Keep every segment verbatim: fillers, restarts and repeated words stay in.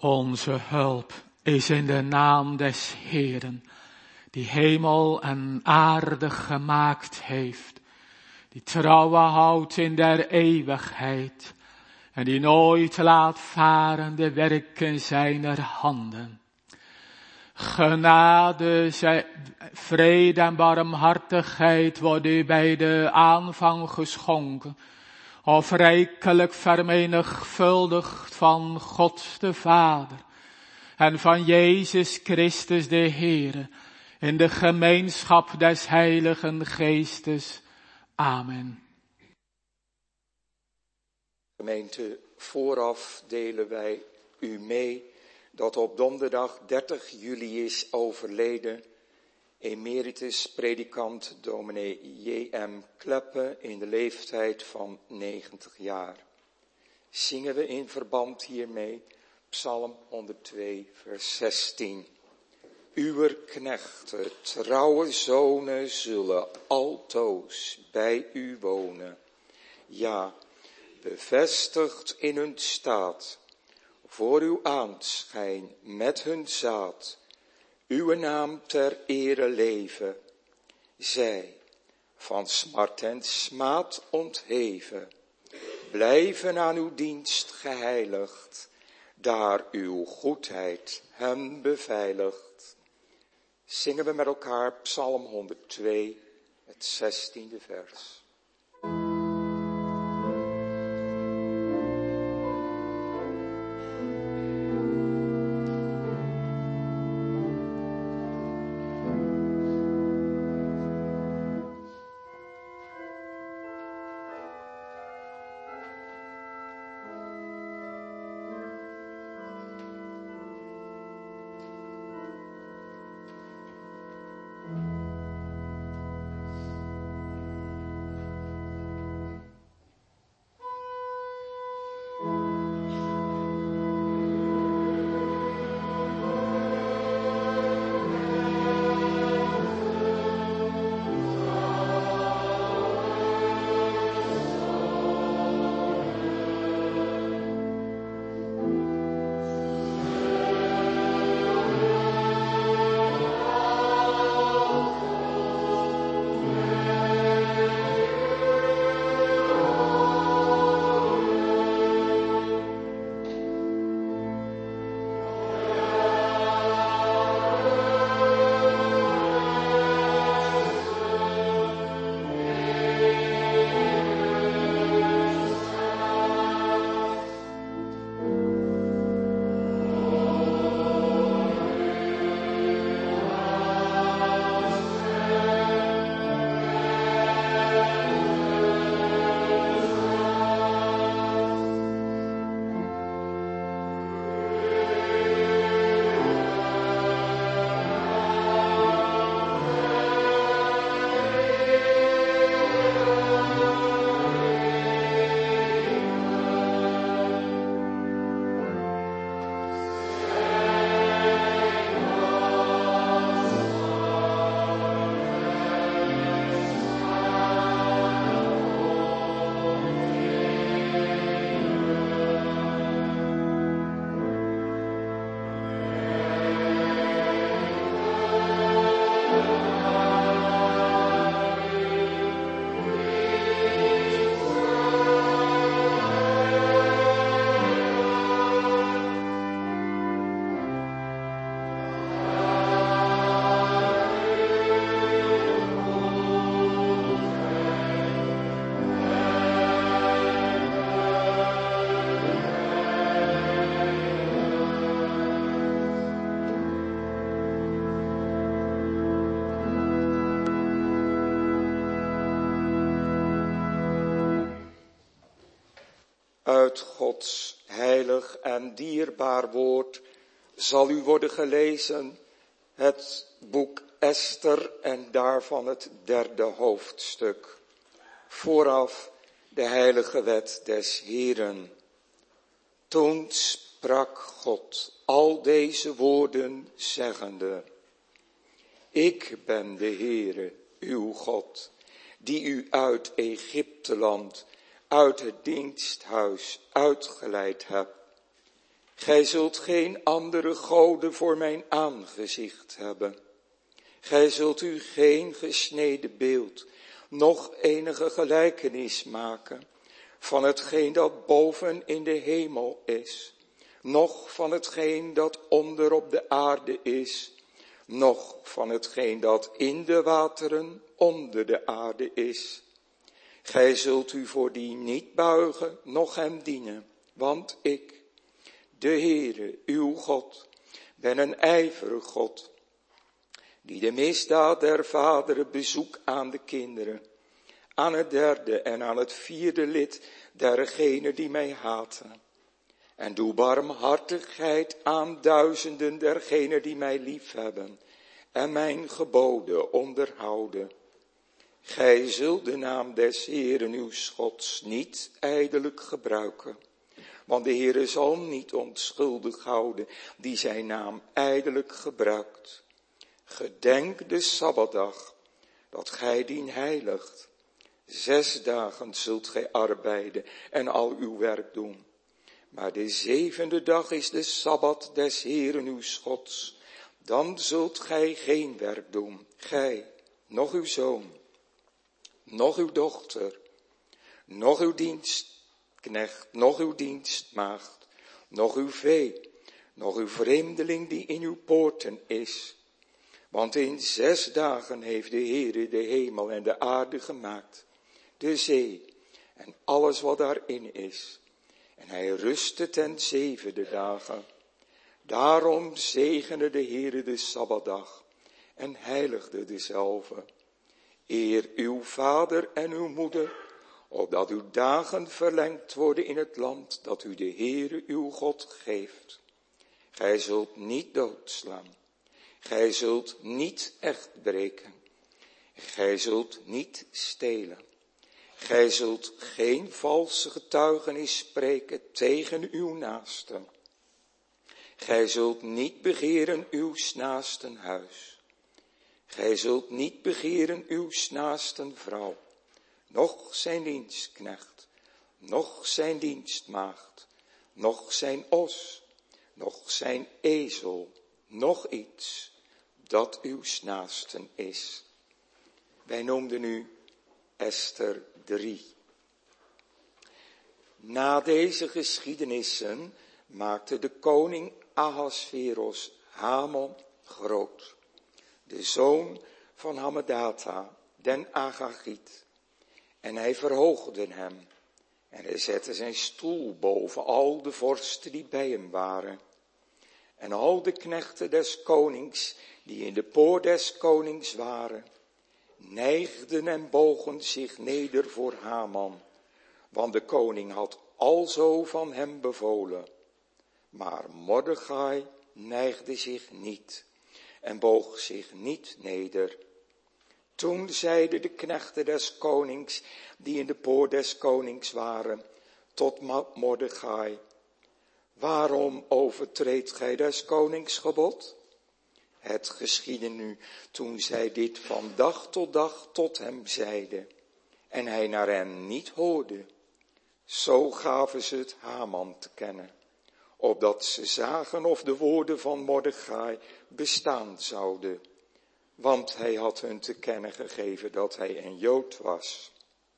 Onze hulp is in de naam des Heeren, die hemel en aarde gemaakt heeft, die trouwe houdt in der eeuwigheid en die nooit laat varen de werken zijner handen. Genade, vrede en barmhartigheid wordt u bij de aanvang geschonken, of rijkelijk vermenigvuldigd van God de Vader en van Jezus Christus de Heere, in de gemeenschap des Heiligen Geestes. Amen. Gemeente, vooraf delen wij u mee dat op donderdag dertig juli is overleden emeritus predikant dominee J M Kleppe in de leeftijd van negentig jaar. Zingen we in verband hiermee Psalm honderdtwee vers zestien. Uwer knechten, trouwe zonen zullen altoos bij u wonen. Ja, bevestigd in hun staat, voor uw aanschijn met hun zaad, uw naam ter ere leven. Zij, van smart en smaad ontheven, blijven aan uw dienst geheiligd, daar uw goedheid hen beveiligt. Zingen we met elkaar Psalm honderdtwee, het zestiende vers. Uit Gods heilig en dierbaar woord zal u worden gelezen het boek Ester en daarvan het derde hoofdstuk. Vooraf de heilige wet des Heeren. Toen sprak God al deze woorden zeggende: Ik ben de Heere, uw God, die u uit Egypteland, uit het diensthuis uitgeleid heb. Gij zult geen andere goden voor mijn aangezicht hebben. Gij zult u geen gesneden beeld, noch enige gelijkenis maken van hetgeen dat boven in de hemel is, noch van hetgeen dat onder op de aarde is, noch van hetgeen dat in de wateren onder de aarde is. Gij zult u voor die niet buigen, noch hem dienen, want ik, de Heere, uw God, ben een ijverig God, die de misdaad der vaderen bezoekt aan de kinderen, aan het derde en aan het vierde lid dergenen die mij haten. En doe barmhartigheid aan duizenden dergenen die mij liefhebben en mijn geboden onderhouden. Gij zult de naam des Heeren uw Gods niet ijdelijk gebruiken, want de Heere zal niet onschuldig houden die zijn naam ijdelijk gebruikt. Gedenk de Sabbatdag, dat gij dien heiligt. Zes dagen zult gij arbeiden en al uw werk doen. Maar de zevende dag is de Sabbat des Heeren uw Gods. Dan zult gij geen werk doen, gij, noch uw zoon, noch uw dochter, noch uw dienstknecht, noch uw dienstmaagd, noch uw vee, noch uw vreemdeling die in uw poorten is. Want in zes dagen heeft de Heere de hemel en de aarde gemaakt, de zee en alles wat daarin is. En hij rustte ten zevende dagen. Daarom zegende de Heere de Sabbatdag en heiligde dezelve. Eer uw vader en uw moeder, opdat uw dagen verlengd worden in het land dat u de Heere uw God geeft. Gij zult niet doodslaan. Gij zult niet echt breken. Gij zult niet stelen. Gij zult geen valse getuigenis spreken tegen uw naasten. Gij zult niet begeren uw naasten huis. Gij zult niet begeren uw naasten vrouw, noch zijn dienstknecht, noch zijn dienstmaagd, noch zijn os, noch zijn ezel, noch iets dat uw naasten is. Wij noemden nu Ester drie. Na deze geschiedenissen maakte de koning Ahasveros Hamon groot, de zoon van Hammedata, den Agagiet. En hij verhoogde hem. En hij zette zijn stoel boven al de vorsten die bij hem waren. En al de knechten des konings, die in de poort des konings waren, neigden en bogen zich neder voor Haman, want de koning had alzo van hem bevolen. Maar Mordechai neigde zich niet en boog zich niet neder. Toen zeiden de knechten des konings, die in de poort des konings waren, tot Mordechai: waarom overtreedt gij des konings gebod? Het geschiedde nu, toen zij dit van dag tot dag tot hem zeiden, en hij naar hen niet hoorde. Zo gaven ze het Haman te kennen, opdat ze zagen of de woorden van Mordechai bestaan zouden. Want hij had hun te kennen gegeven dat hij een Jood was.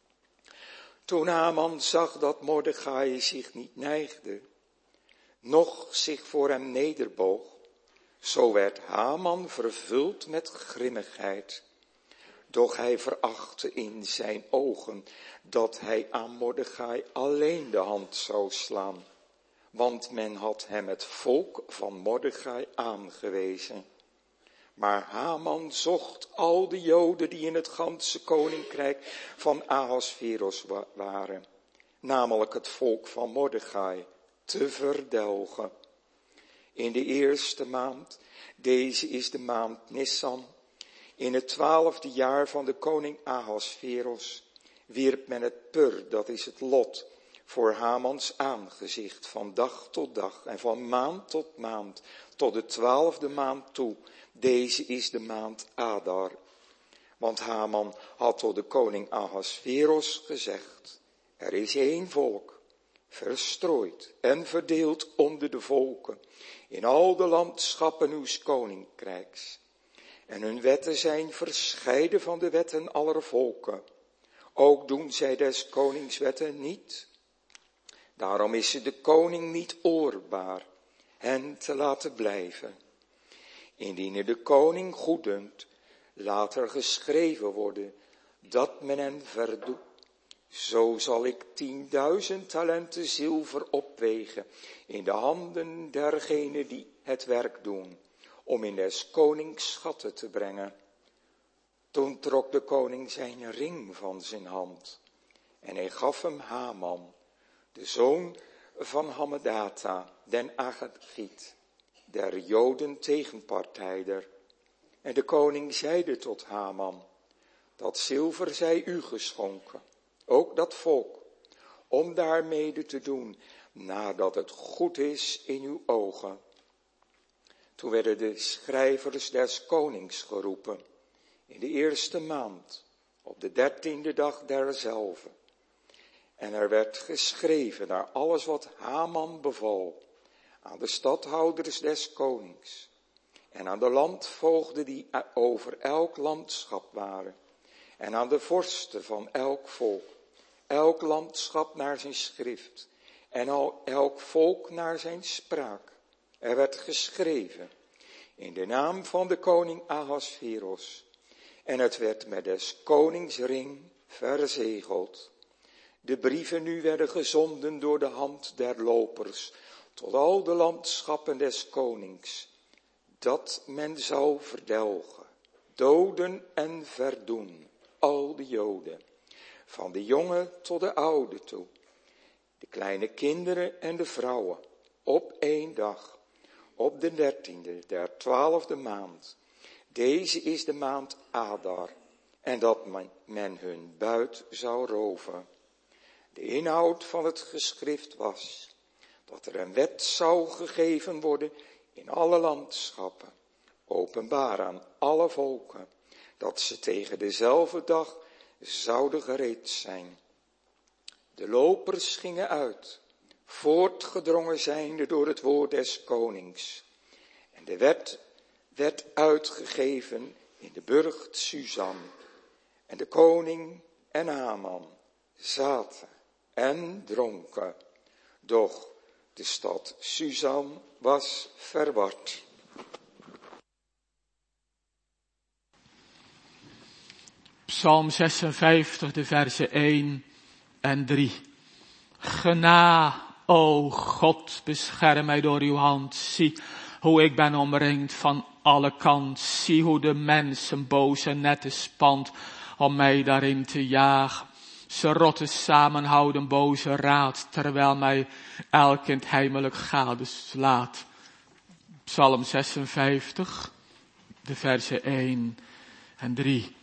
Toen Haman zag dat Mordechai zich niet neigde, noch zich voor hem nederboog, zo werd Haman vervuld met grimmigheid. Doch hij verachtte in zijn ogen dat hij aan Mordechai alleen de hand zou slaan, want men had hem het volk van Mordechai aangewezen. Maar Haman zocht al de Joden die in het ganse koninkrijk van Ahasveros waren, namelijk het volk van Mordechai, te verdelgen. In de eerste maand, deze is de maand Nissan, in het twaalfde jaar van de koning Ahasveros, wierp men het pur, dat is het lot, voor Hamans aangezicht, van dag tot dag en van maand tot maand, tot de twaalfde maand toe. Deze is de maand Adar. Want Haman had tot de koning Ahasveros gezegd: er is één volk, verstrooid en verdeeld onder de volken, in al de landschappen uws koninkrijks. En hun wetten zijn verscheiden van de wetten aller volken. Ook doen zij des konings wetten niet. Daarom is het de koning niet oorbaar hen te laten blijven. Indien het de koning goeddunkt, laat er geschreven worden dat men hen verdoet. Zo zal ik tienduizend talenten zilver opwegen in de handen dergenen die het werk doen, om in des konings schatten te brengen. Toen trok de koning zijn ring van zijn hand en hij gaf hem Haman, de zoon van Hammedata, den Agagiet, der Joden tegenpartijder. En de koning zeide tot Haman, dat zilver zij u geschonken, ook dat volk, om daarmede te doen, nadat het goed is in uw ogen. Toen werden de schrijvers des konings geroepen, in de eerste maand, op de dertiende dag derzelve. En er werd geschreven naar alles wat Haman beval, aan de stadhouders des konings, en aan de landvoogden die over elk landschap waren, en aan de vorsten van elk volk, elk landschap naar zijn schrift, en al elk volk naar zijn spraak. Er werd geschreven, in de naam van de koning Ahasveros, en het werd met des konings ring verzegeld. De brieven nu werden gezonden door de hand der lopers, tot al de landschappen des konings, dat men zou verdelgen, doden en verdoen, al de Joden, van de jonge tot de oude toe, de kleine kinderen en de vrouwen, op één dag, op de dertiende der twaalfde maand. Deze is de maand Adar, en dat men, men hun buit zou roven. De inhoud van het geschrift was, dat er een wet zou gegeven worden in alle landschappen, openbaar aan alle volken, dat ze tegen dezelfde dag zouden gereed zijn. De lopers gingen uit, voortgedrongen zijnde door het woord des konings. En de wet werd uitgegeven in de burcht Susan. En de koning en Haman zaten en dronken, doch de stad Susan was verward. Psalm zesenvijftig, de versen één en drie. Gena, o God, bescherm mij door uw hand. Zie hoe ik ben omringd van alle kanten. Zie hoe de mensen boze netten spant om mij daarin te jagen. Ze rotten samen houden boze raad, terwijl mij elk in het heimelijk gadeslaat. Psalm zesenvijftig, de versen één en drie.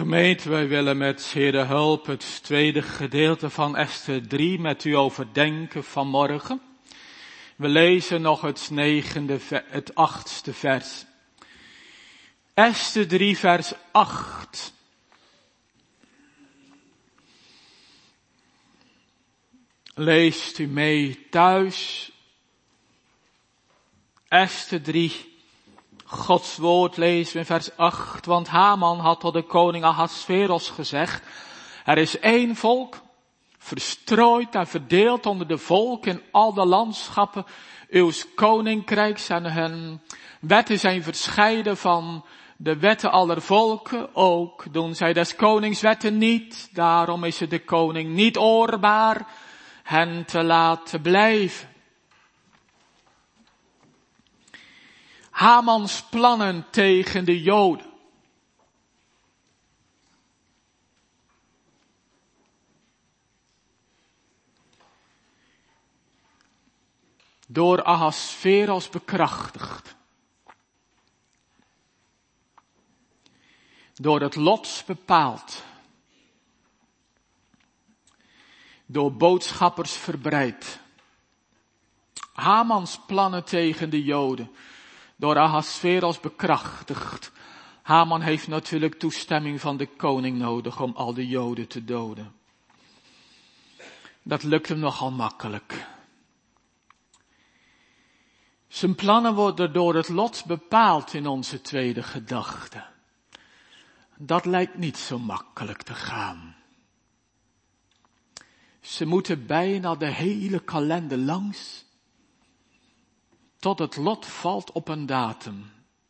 Gemeente, wij willen met Heere hulp het tweede gedeelte van Esther drie met u overdenken vanmorgen. We lezen nog het negende, het achtste vers. Esther drie vers acht. Leest u mee thuis. Esther drie. Gods woord lezen we in vers acht, want Haman had tot de koning Ahasveros gezegd, er is één volk, verstrooid en verdeeld onder de volken in al de landschappen uw koninkrijks en hun wetten zijn verscheiden van de wetten aller volken, ook doen zij des konings wetten niet, daarom is het de koning niet oorbaar hen te laten blijven. Hamans plannen tegen de Joden. Door Ahasveros bekrachtigd. Door het lot bepaald. Door boodschappers verbreid. Hamans plannen tegen de Joden. Door Ahasveros bekrachtigd. Haman heeft natuurlijk toestemming van de koning nodig om al de Joden te doden. Dat lukt hem nogal makkelijk. Zijn plannen worden door het lot bepaald in onze tweede gedachte. Dat lijkt niet zo makkelijk te gaan. Ze moeten bijna de hele kalender langs. Tot het lot valt op een datum.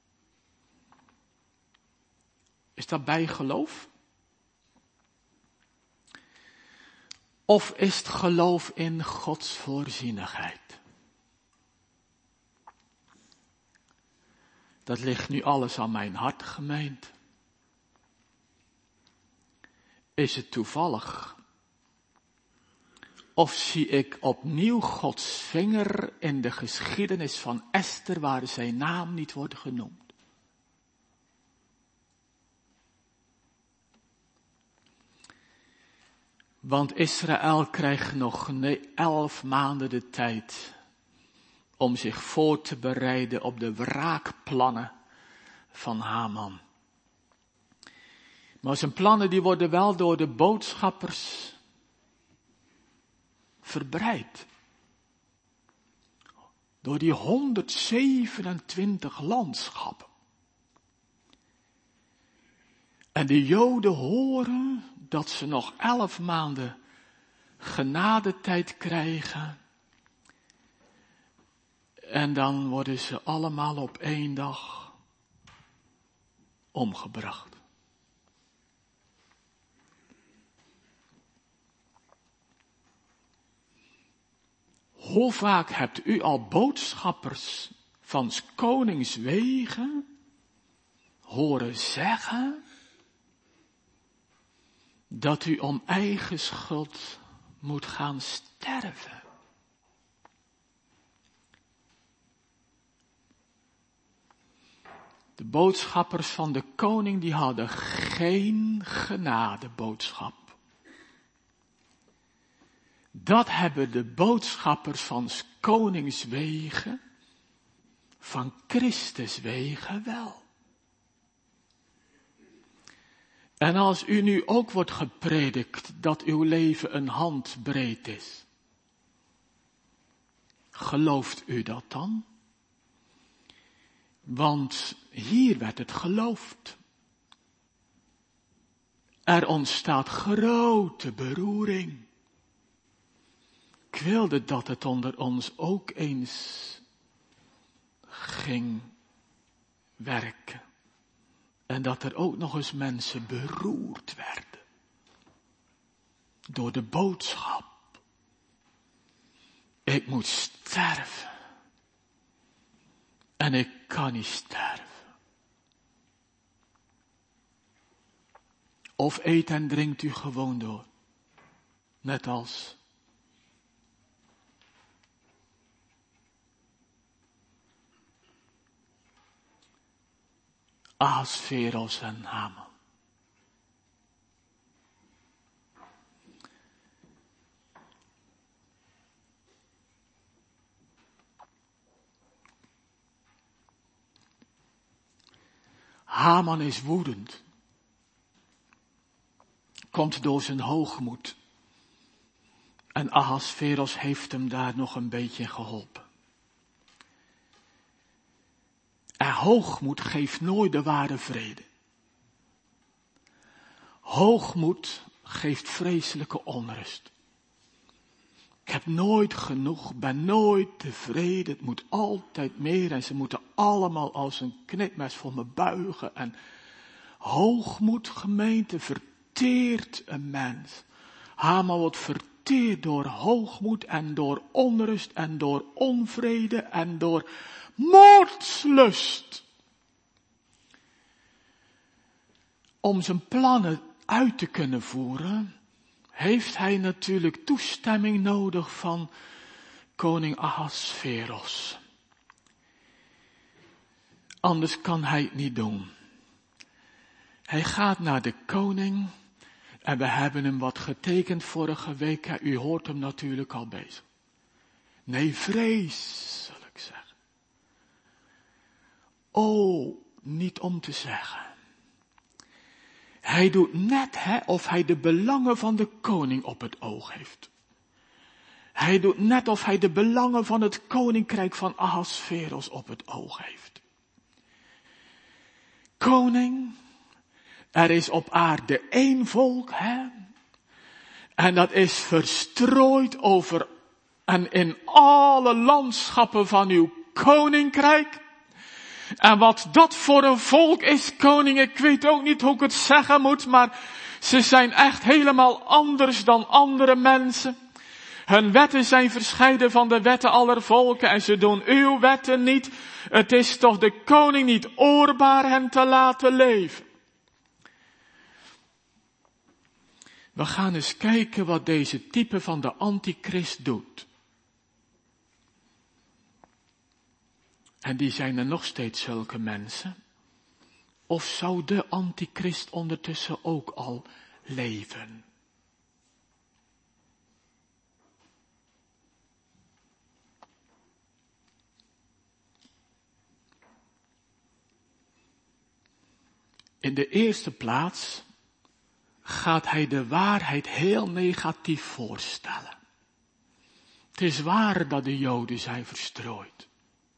Is dat bijgeloof? Of is het geloof in Gods voorzienigheid? Dat ligt nu alles aan mijn hart, gemeente. Is het toevallig? Of zie ik opnieuw Gods vinger in de geschiedenis van Esther waar zijn naam niet wordt genoemd? Want Israël krijgt nog elf maanden de tijd om zich voor te bereiden op de wraakplannen van Haman. Maar zijn plannen die worden wel door de boodschappers verbreid. Door die honderdzevenentwintig landschappen. En de Joden horen dat ze nog elf maanden genadetijd krijgen. En dan worden ze allemaal op één dag omgebracht. Hoe vaak hebt u al boodschappers van 's konings wegen horen zeggen dat u om eigen schuld moet gaan sterven? De boodschappers van de koning die hadden geen genadeboodschap. Dat hebben de boodschappers van 's konings wegen, van Christus wegen wel. En als u nu ook wordt gepredikt dat uw leven een handbreed is, gelooft u dat dan? Want hier werd het geloofd. Er ontstaat grote beroering. Ik wilde dat het onder ons ook eens ging werken. En dat er ook nog eens mensen beroerd werden. Door de boodschap. Ik moet sterven. En ik kan niet sterven. Of eet en drinkt u gewoon door. Net als Ahasveros en Haman. Haman is woedend. Komt door zijn hoogmoed. En Ahasveros heeft hem daar nog een beetje geholpen. En hoogmoed geeft nooit de ware vrede. Hoogmoed geeft vreselijke onrust. Ik heb nooit genoeg, ben nooit tevreden, het moet altijd meer en ze moeten allemaal als een knipmes voor me buigen. En hoogmoed, gemeente, verteert een mens. Haman wordt verteerd door hoogmoed en door onrust en door onvrede en door moordslust. Om zijn plannen uit te kunnen voeren, heeft hij natuurlijk toestemming nodig van koning Ahasveros. Anders kan hij het niet doen. Hij gaat naar de koning en we hebben hem wat getekend vorige week. U hoort hem natuurlijk al bezig. Nee, vrees, zal ik zeggen. Oh, niet om te zeggen. Hij doet net hè, of hij de belangen van de koning op het oog heeft. Hij doet net of hij de belangen van het koninkrijk van Ahasveros op het oog heeft. Koning, er is op aarde één volk, hè? En dat is verstrooid over en in alle landschappen van uw koninkrijk. En wat dat voor een volk is, koning, ik weet ook niet hoe ik het zeggen moet, maar ze zijn echt helemaal anders dan andere mensen. Hun wetten zijn verscheiden van de wetten aller volken en ze doen uw wetten niet. Het is toch de koning niet oorbaar hen te laten leven. We gaan eens kijken wat deze type van de antichrist doet. En die zijn er nog steeds zulke mensen. Of zou de antichrist ondertussen ook al leven? In de eerste plaats gaat hij de waarheid heel negatief voorstellen. Het is waar dat de Joden zijn verstrooid.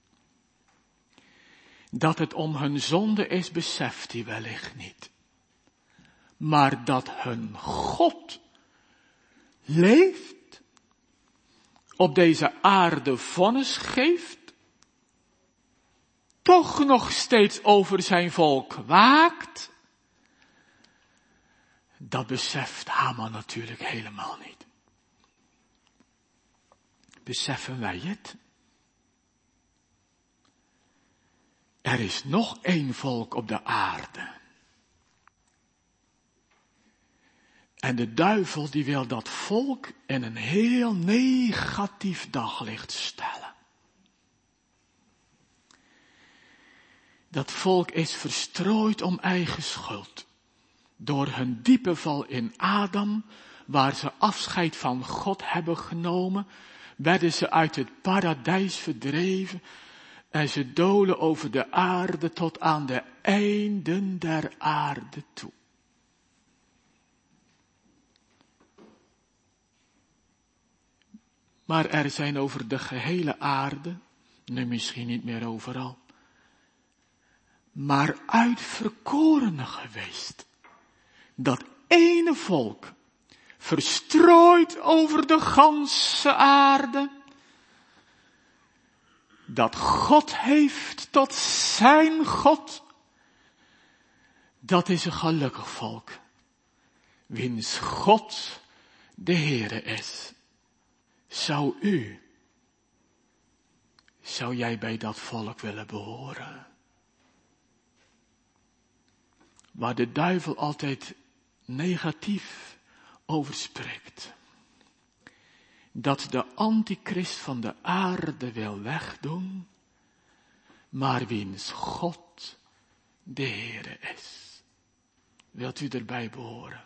Dat het om hun zonde is, beseft hij wellicht niet. Maar dat hun God leeft, op deze aarde vonnis geeft, toch nog steeds over zijn volk waakt, dat beseft Haman natuurlijk helemaal niet. Beseffen wij het? Er is nog één volk op de aarde. En de duivel die wil dat volk in een heel negatief daglicht stellen. Dat volk is verstrooid om eigen schuld. Door hun diepe val in Adam, waar ze afscheid van God hebben genomen, werden ze uit het paradijs verdreven en ze dolen over de aarde tot aan de einden der aarde toe. Maar er zijn over de gehele aarde, nu misschien niet meer overal, maar uitverkorenen geweest. Dat ene volk, verstrooid over de ganse aarde, dat God heeft tot zijn God, dat is een gelukkig volk, wiens God de Heere is. Zou u, zou jij bij dat volk willen behoren? Waar de duivel altijd negatief over spreekt. Dat de antichrist van de aarde wil wegdoen, maar wiens God de Heere is. Wilt u erbij behoren?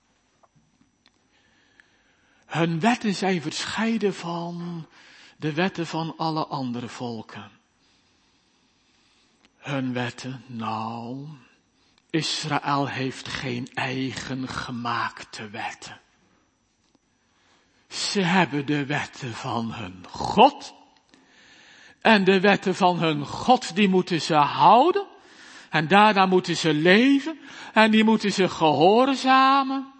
Hun wetten zijn verscheiden van de wetten van alle andere volken. Hun wetten, nou, Israël heeft geen eigen gemaakte wetten. Ze hebben de wetten van hun God. En de wetten van hun God, die moeten ze houden. En daarna moeten ze leven. En die moeten ze gehoorzamen.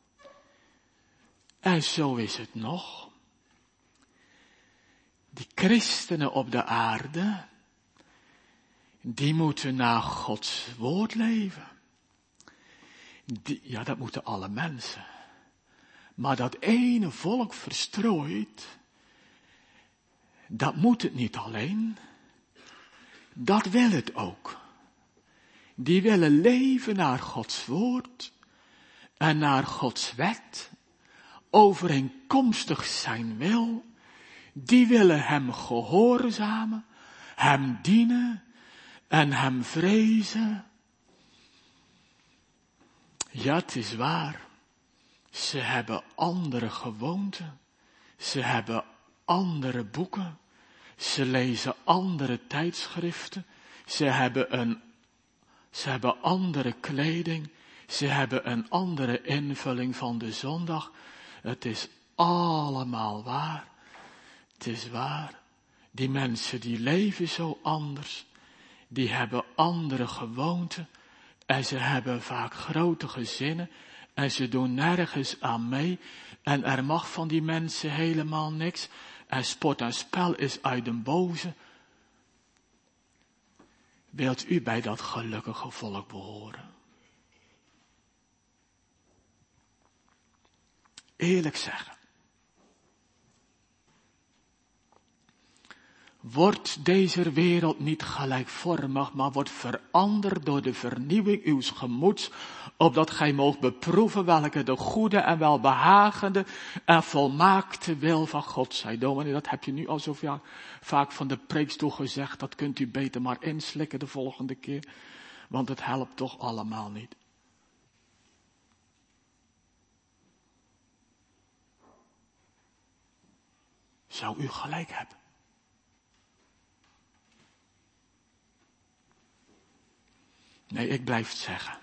En zo is het nog. Die christenen op de aarde, die moeten naar Gods woord leven. Die, ja, dat moeten alle mensen. Maar dat ene volk verstrooid, dat moet het niet alleen. Dat wil het ook. Die willen leven naar Gods woord en naar Gods wet, overeenkomstig zijn wil. Die willen hem gehoorzamen, hem dienen en hem vrezen. Ja, het is waar. Ze hebben andere gewoonten. Ze hebben andere boeken. Ze lezen andere tijdschriften. Ze hebben een, ze hebben andere kleding. Ze hebben een andere invulling van de zondag. Het is allemaal waar. Het is waar. Die mensen die leven zo anders. Die hebben andere gewoonten. En ze hebben vaak grote gezinnen. En ze doen nergens aan mee. En er mag van die mensen helemaal niks. En sport en spel is uit den boze. Wilt u bij dat gelukkige volk behoren? Eerlijk zeggen. Wordt deze wereld niet gelijkvormig, maar wordt veranderd door de vernieuwing uws gemoeds, opdat gij moogt beproeven welke de goede en welbehagende en volmaakte wil van God zij. Dominee, dat heb je nu al zo vaak van de preekstoel gezegd, dat kunt u beter maar inslikken de volgende keer, want het helpt toch allemaal niet. Zou u gelijk hebben? Nee, ik blijf het zeggen.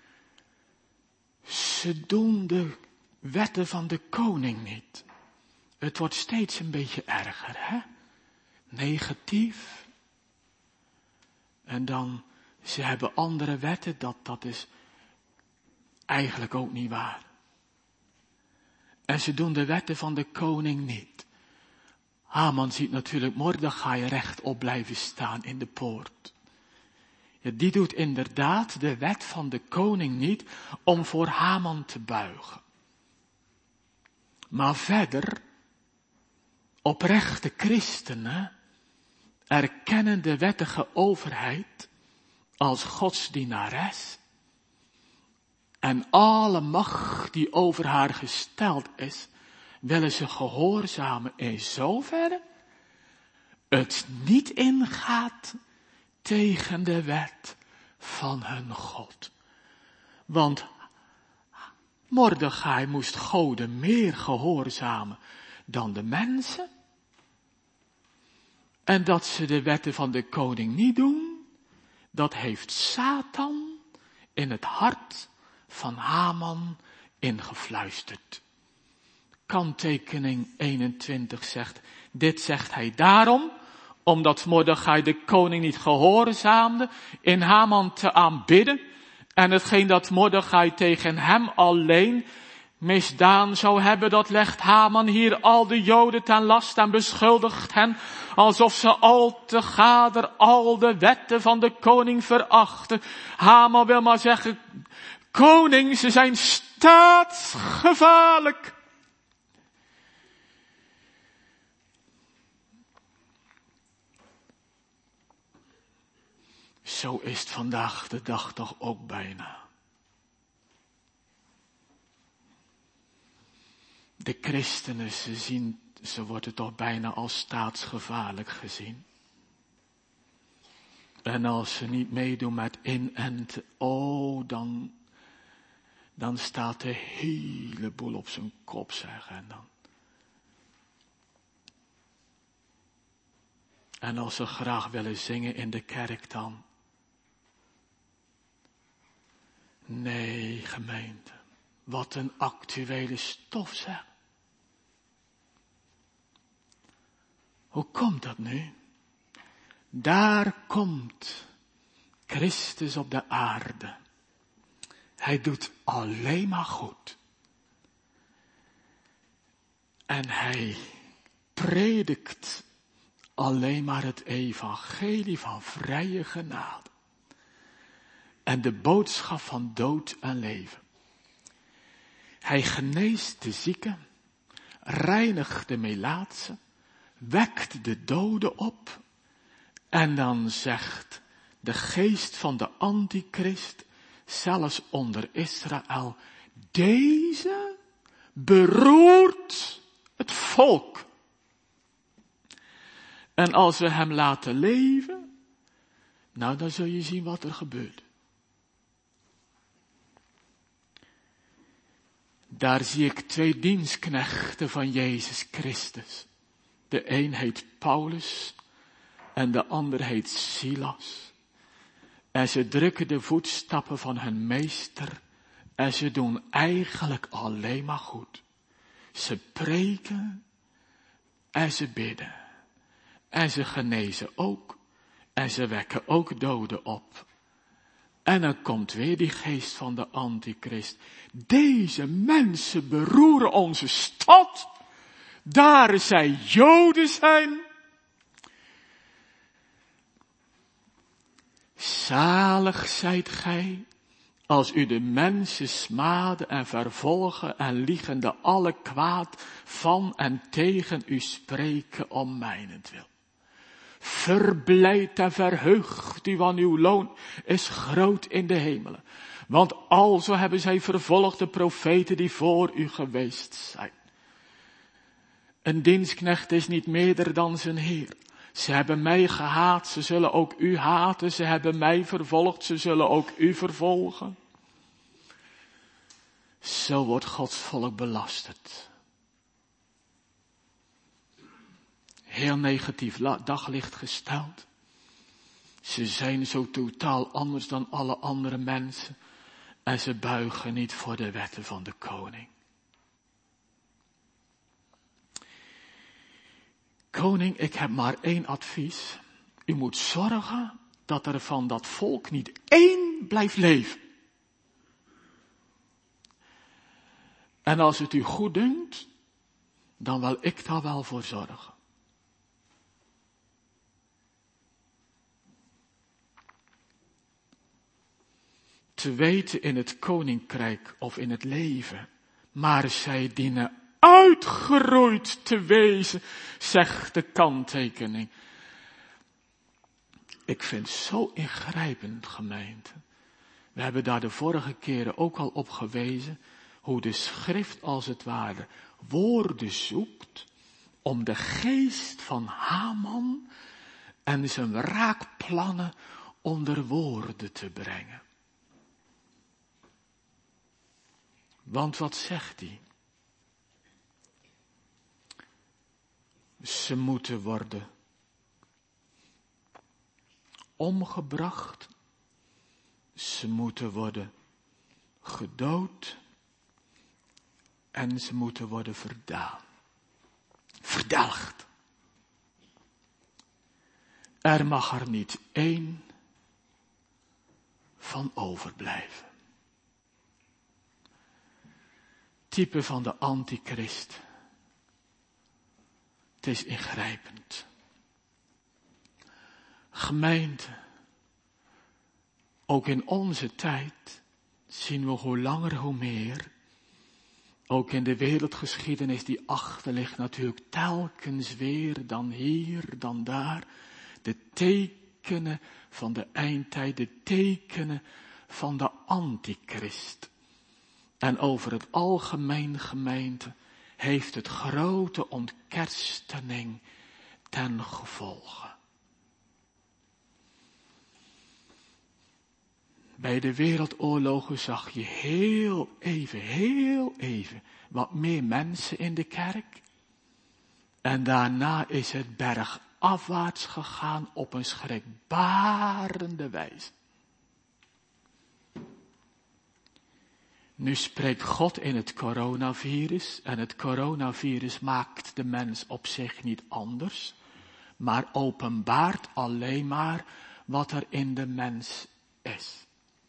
Ze doen de wetten van de koning niet. Het wordt steeds een beetje erger, hè? Negatief. En dan, ze hebben andere wetten, dat, dat is eigenlijk ook niet waar. En ze doen de wetten van de koning niet. Haman ziet natuurlijk Mordechai rechtop blijven staan in de poort. Ja, die doet inderdaad de wet van de koning niet om voor Haman te buigen. Maar verder, oprechte christenen erkennen de wettige overheid als Gods dienares. En alle macht die over haar gesteld is, willen ze gehoorzamen in zoverre het niet ingaat tegen de wet van hun God. Want Mordechai moest Goden meer gehoorzamen dan de mensen. En dat ze de wetten van de koning niet doen, dat heeft Satan in het hart van Haman ingefluisterd. Kanttekening eenentwintig zegt, dit zegt hij daarom, omdat Mordechai de koning niet gehoorzaamde in Haman te aanbidden. En hetgeen dat Mordechai tegen hem alleen misdaan zou hebben, dat legt Haman hier al de Joden ten last en beschuldigt hen alsof ze al te gader al de wetten van de koning verachten. Haman wil maar zeggen, koning, ze zijn staatsgevaarlijk. Zo is het vandaag de dag toch ook bijna. De christenen, ze zien, ze worden toch bijna als staatsgevaarlijk gezien. En als ze niet meedoen met inenten, oh, dan, dan staat de hele boel op zijn kop, zeggen. En dan. En als ze graag willen zingen in de kerk dan. Nee, gemeente. Wat een actuele stof, zeg. Hoe komt dat nu? Daar komt Christus op de aarde. Hij doet alleen maar goed. En hij predikt alleen maar het evangelie van vrije genade. En de boodschap van dood en leven. Hij geneest de zieken, reinigt de melaatsen, wekt de doden op. En dan zegt de geest van de antichrist, zelfs onder Israël, deze beroert het volk. En als we hem laten leven, nou dan zul je zien wat er gebeurt. Daar zie ik twee dienstknechten van Jezus Christus. De een heet Paulus en de ander heet Silas. En ze drukken de voetstappen van hun meester en ze doen eigenlijk alleen maar goed. Ze preken en ze bidden. En ze genezen ook. En ze wekken ook doden op. En dan komt weer die geest van de antichrist. Deze mensen beroeren onze stad. Daar zij Joden zijn. Zalig zijt gij, als u de mensen smaden en vervolgen en liegende alle kwaad van en tegen u spreken om mijnentwil. Verblijd en verheugt u, want uw loon is groot in de hemelen. Want alzo hebben zij vervolgd de profeten die voor u geweest zijn. Een dienstknecht is niet meerder dan zijn heer. Ze hebben mij gehaat, ze zullen ook u haten. Ze hebben mij vervolgd, ze zullen ook u vervolgen. Zo wordt Gods volk belasterd. Heel negatief daglicht gesteld. Ze zijn zo totaal anders dan alle andere mensen. En ze buigen niet voor de wetten van de koning. Koning, ik heb maar één advies. U moet zorgen dat er van dat volk niet één blijft leven. En als het u goed dunkt, dan wil ik daar wel voor zorgen. Te weten in het koninkrijk of in het leven, maar zij dienen uitgeroeid te wezen, zegt de kanttekening. Ik vind het zo ingrijpend, gemeente. We hebben daar de vorige keren ook al op gewezen, hoe de schrift als het ware woorden zoekt om de geest van Haman en zijn wraakplannen onder woorden te brengen. Want wat zegt hij? Ze moeten worden omgebracht. Ze moeten worden gedood. En ze moeten worden verdaan. Verdelgd. Er mag er niet één van overblijven. Type van de antichrist. Het is ingrijpend. Gemeente, ook in onze tijd zien we hoe langer hoe meer, ook in de wereldgeschiedenis die achter ligt natuurlijk telkens weer, dan hier, dan daar, de tekenen van de eindtijd, de tekenen van de antichrist. En over het algemeen, gemeente, heeft het grote ontkerstening ten gevolge. Bij de wereldoorlogen zag je heel even, heel even wat meer mensen in de kerk. En daarna is het bergafwaarts gegaan op een schrikbarende wijze. Nu spreekt God in het coronavirus en het coronavirus maakt de mens op zich niet anders, maar openbaart alleen maar wat er in de mens is.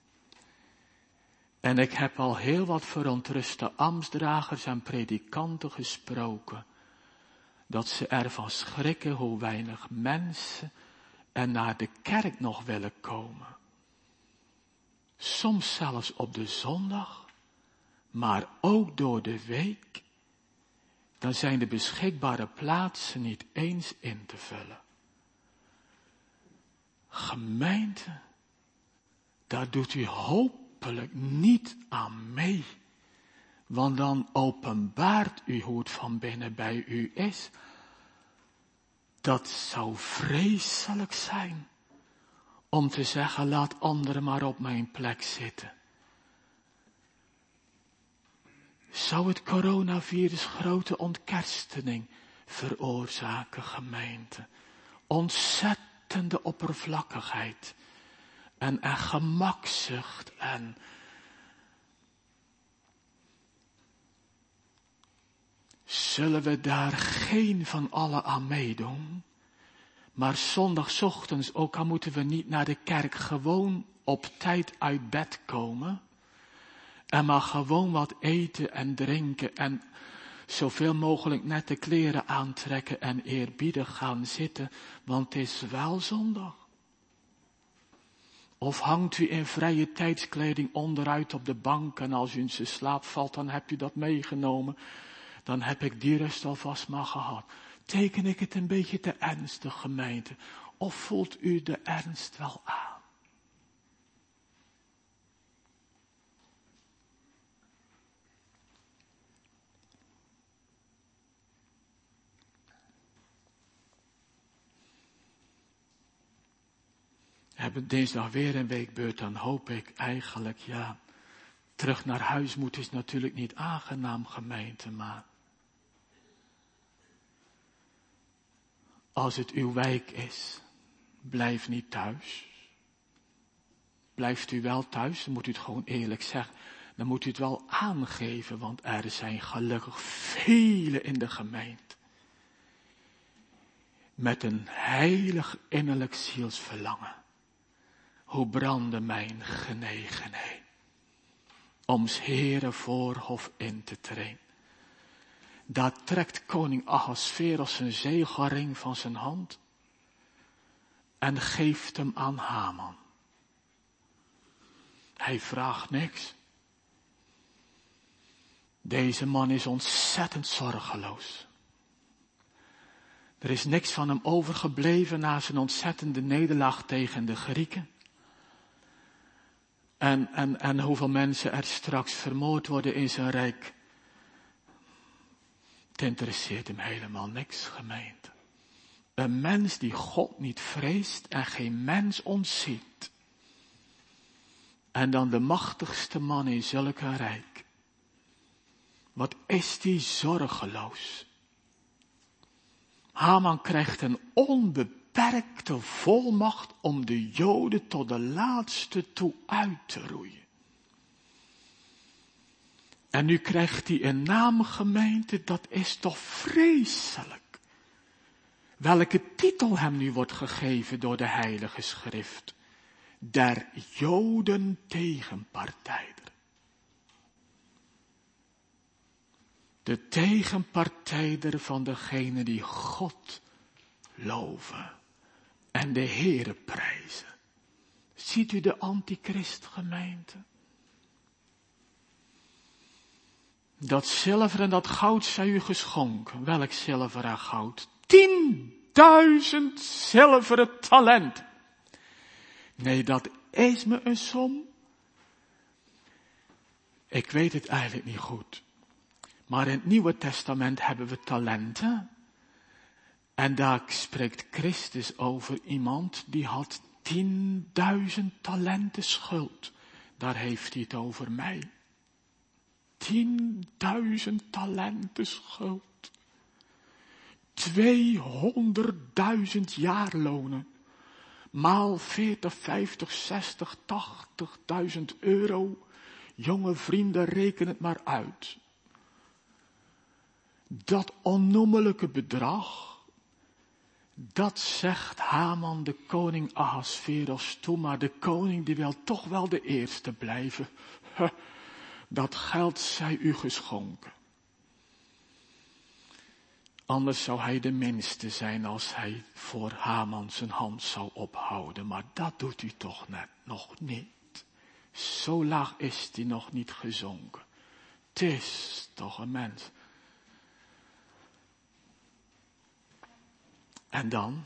En ik heb al heel wat verontruste ambtsdragers en predikanten gesproken, dat ze ervan schrikken hoe weinig mensen er naar de kerk nog willen komen. Soms zelfs op de zondag, maar ook door de week. Dan zijn de beschikbare plaatsen niet eens in te vullen. Gemeente, daar doet u hopelijk niet aan mee. Want dan openbaart u hoe het van binnen bij u is. Dat zou vreselijk zijn. Om te zeggen, laat anderen maar op mijn plek zitten. Zou het coronavirus grote ontkerstening veroorzaken, gemeente? Ontzettende oppervlakkigheid. En, en gemakzucht en... Zullen we daar geen van allen aan meedoen? Maar zondagochtends, ook al moeten we niet naar de kerk, gewoon op tijd uit bed komen. En maar gewoon wat eten en drinken en zoveel mogelijk nette kleren aantrekken en eerbiedig gaan zitten, want het is wel zondag. Of hangt u in vrije tijdskleding onderuit op de bank en als u in zijn slaap valt, dan hebt u dat meegenomen. Dan heb ik die rust alvast maar gehad. Teken ik het een beetje te ernstig, gemeente? Of voelt u de ernst wel aan? Hebben dinsdag weer een weekbeurt, dan hoop ik eigenlijk, ja, terug naar huis moeten is natuurlijk niet aangenaam, gemeente, maar als het uw wijk is, blijf niet thuis. Blijft u wel thuis, dan moet u het gewoon eerlijk zeggen. Dan moet u het wel aangeven, want er zijn gelukkig velen in de gemeente. Met een heilig innerlijk zielsverlangen. Hoe brandde mijn genegenheid. Om 's Heere voorhof in te treden. Daar trekt koning Ahasveros zijn zegelring van zijn hand. En geeft hem aan Haman. Hij vraagt niks. Deze man is ontzettend zorgeloos. Er is niks van hem overgebleven na zijn ontzettende nederlaag tegen de Grieken. En, en, en hoeveel mensen er straks vermoord worden in zijn rijk. Het interesseert hem helemaal niks, gemeente. Een mens die God niet vreest en geen mens ontziet. En dan de machtigste man in zulke rijk. Wat is die zorgeloos. Haman krijgt een onbeperkte volmacht om de Joden tot de laatste toe uit te roeien. En nu krijgt hij een naam, gemeente, dat is toch vreselijk. Welke titel hem nu wordt gegeven door de Heilige Schrift. Der Joden tegenpartijder. De tegenpartijder van degene die God loven en de Heere prijzen. Ziet u de antichrist, gemeente? Dat zilver en dat goud zij u geschonken. Welk zilver en goud? Tienduizend zilveren talent. Nee, dat is me een som. Ik weet het eigenlijk niet goed. Maar in het Nieuwe Testament hebben we talenten. En daar spreekt Christus over iemand die had tienduizend talenten schuld. Daar heeft hij het over mij. Tienduizend talenten schuld. Tweehonderdduizend jaarlonen. Maal veertig, vijftig, zestig, tachtigduizend euro. Jonge vrienden, reken het maar uit. Dat onnoemelijke bedrag, dat zegt Haman de koning Ahasveros toe, maar de koning die wil toch wel de eerste blijven. Huh, dat geld zij u geschonken. Anders zou hij de minste zijn als hij voor Haman zijn hand zou ophouden. Maar dat doet u toch net nog niet. Zo laag is hij nog niet gezonken. Het is toch een mens. En dan,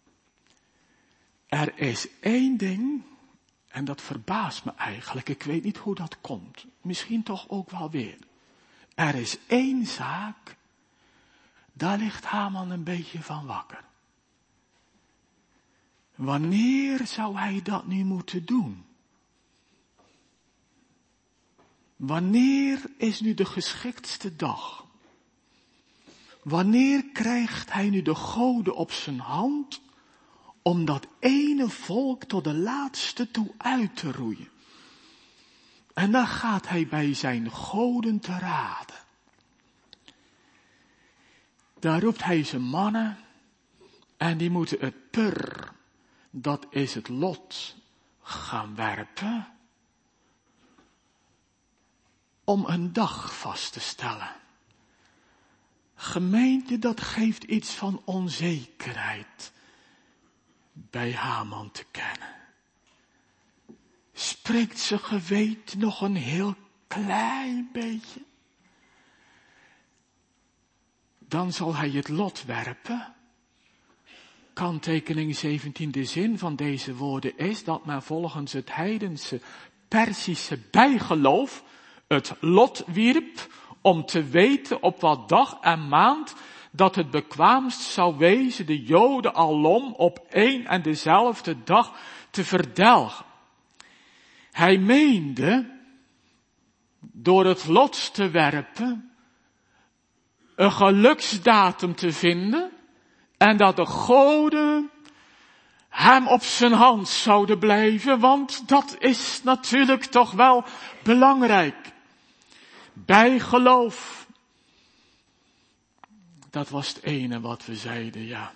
er is één ding, en dat verbaast me eigenlijk. Ik weet niet hoe dat komt. Misschien toch ook wel weer. Er is één zaak, daar ligt Haman een beetje van wakker. Wanneer zou hij dat nu moeten doen? Wanneer is nu de geschiktste dag? Wanneer krijgt hij nu de goden op zijn hand om dat ene volk tot de laatste toe uit te roeien? En dan gaat hij bij zijn goden te raden. Daar roept hij zijn mannen en die moeten het pur, dat is het lot, gaan werpen om een dag vast te stellen. Gemeente, dat geeft iets van onzekerheid bij Haman te kennen. Spreekt zijn geweten nog een heel klein beetje? Dan zal hij het lot werpen. Kanttekening zeventien, de zin van deze woorden is dat men volgens het heidense Perzische bijgeloof het lot wierp om te weten op wat dag en maand dat het bekwaamst zou wezen de Joden alom op één en dezelfde dag te verdelgen. Hij meende door het lot te werpen een geluksdatum te vinden en dat de goden hem op zijn hand zouden blijven, want dat is natuurlijk toch wel belangrijk. Bijgeloof. Dat was het ene wat we zeiden, ja.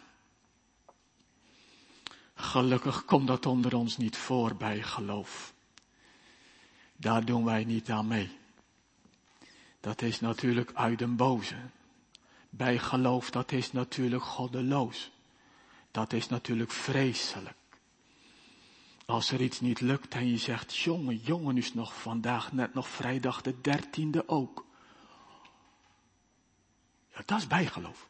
Gelukkig komt dat onder ons niet voor, bijgeloof. Daar doen wij niet aan mee. Dat is natuurlijk uit den boze. Bijgeloof, dat is natuurlijk goddeloos. Dat is natuurlijk vreselijk. Als er iets niet lukt en je zegt, jongen, jongen, is nog vandaag net nog vrijdag de dertiende ook. Ja, dat is bijgeloof.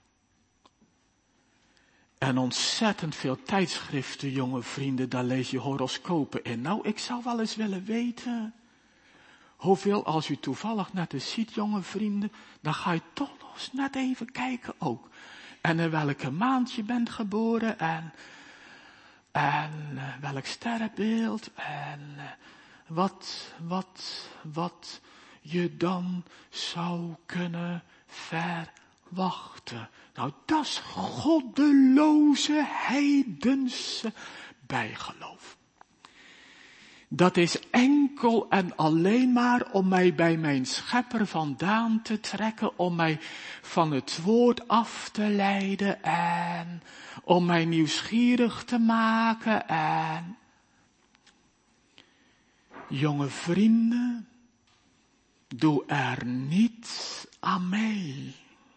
En ontzettend veel tijdschriften, jonge vrienden, daar lees je horoscopen in. Nou, ik zou wel eens willen weten hoeveel, als u toevallig net eens ziet, jonge vrienden, dan ga je toch nog eens net even kijken ook. En in welke maand je bent geboren en, en uh, welk sterrenbeeld en uh, wat, wat, wat je dan zou kunnen verwachten. Nou, dat is goddeloze, heidense bijgeloof. Dat is enkel en alleen maar om mij bij mijn schepper vandaan te trekken, om mij van het woord af te leiden en om mij nieuwsgierig te maken en... Jonge vrienden, doe er niet aan mee.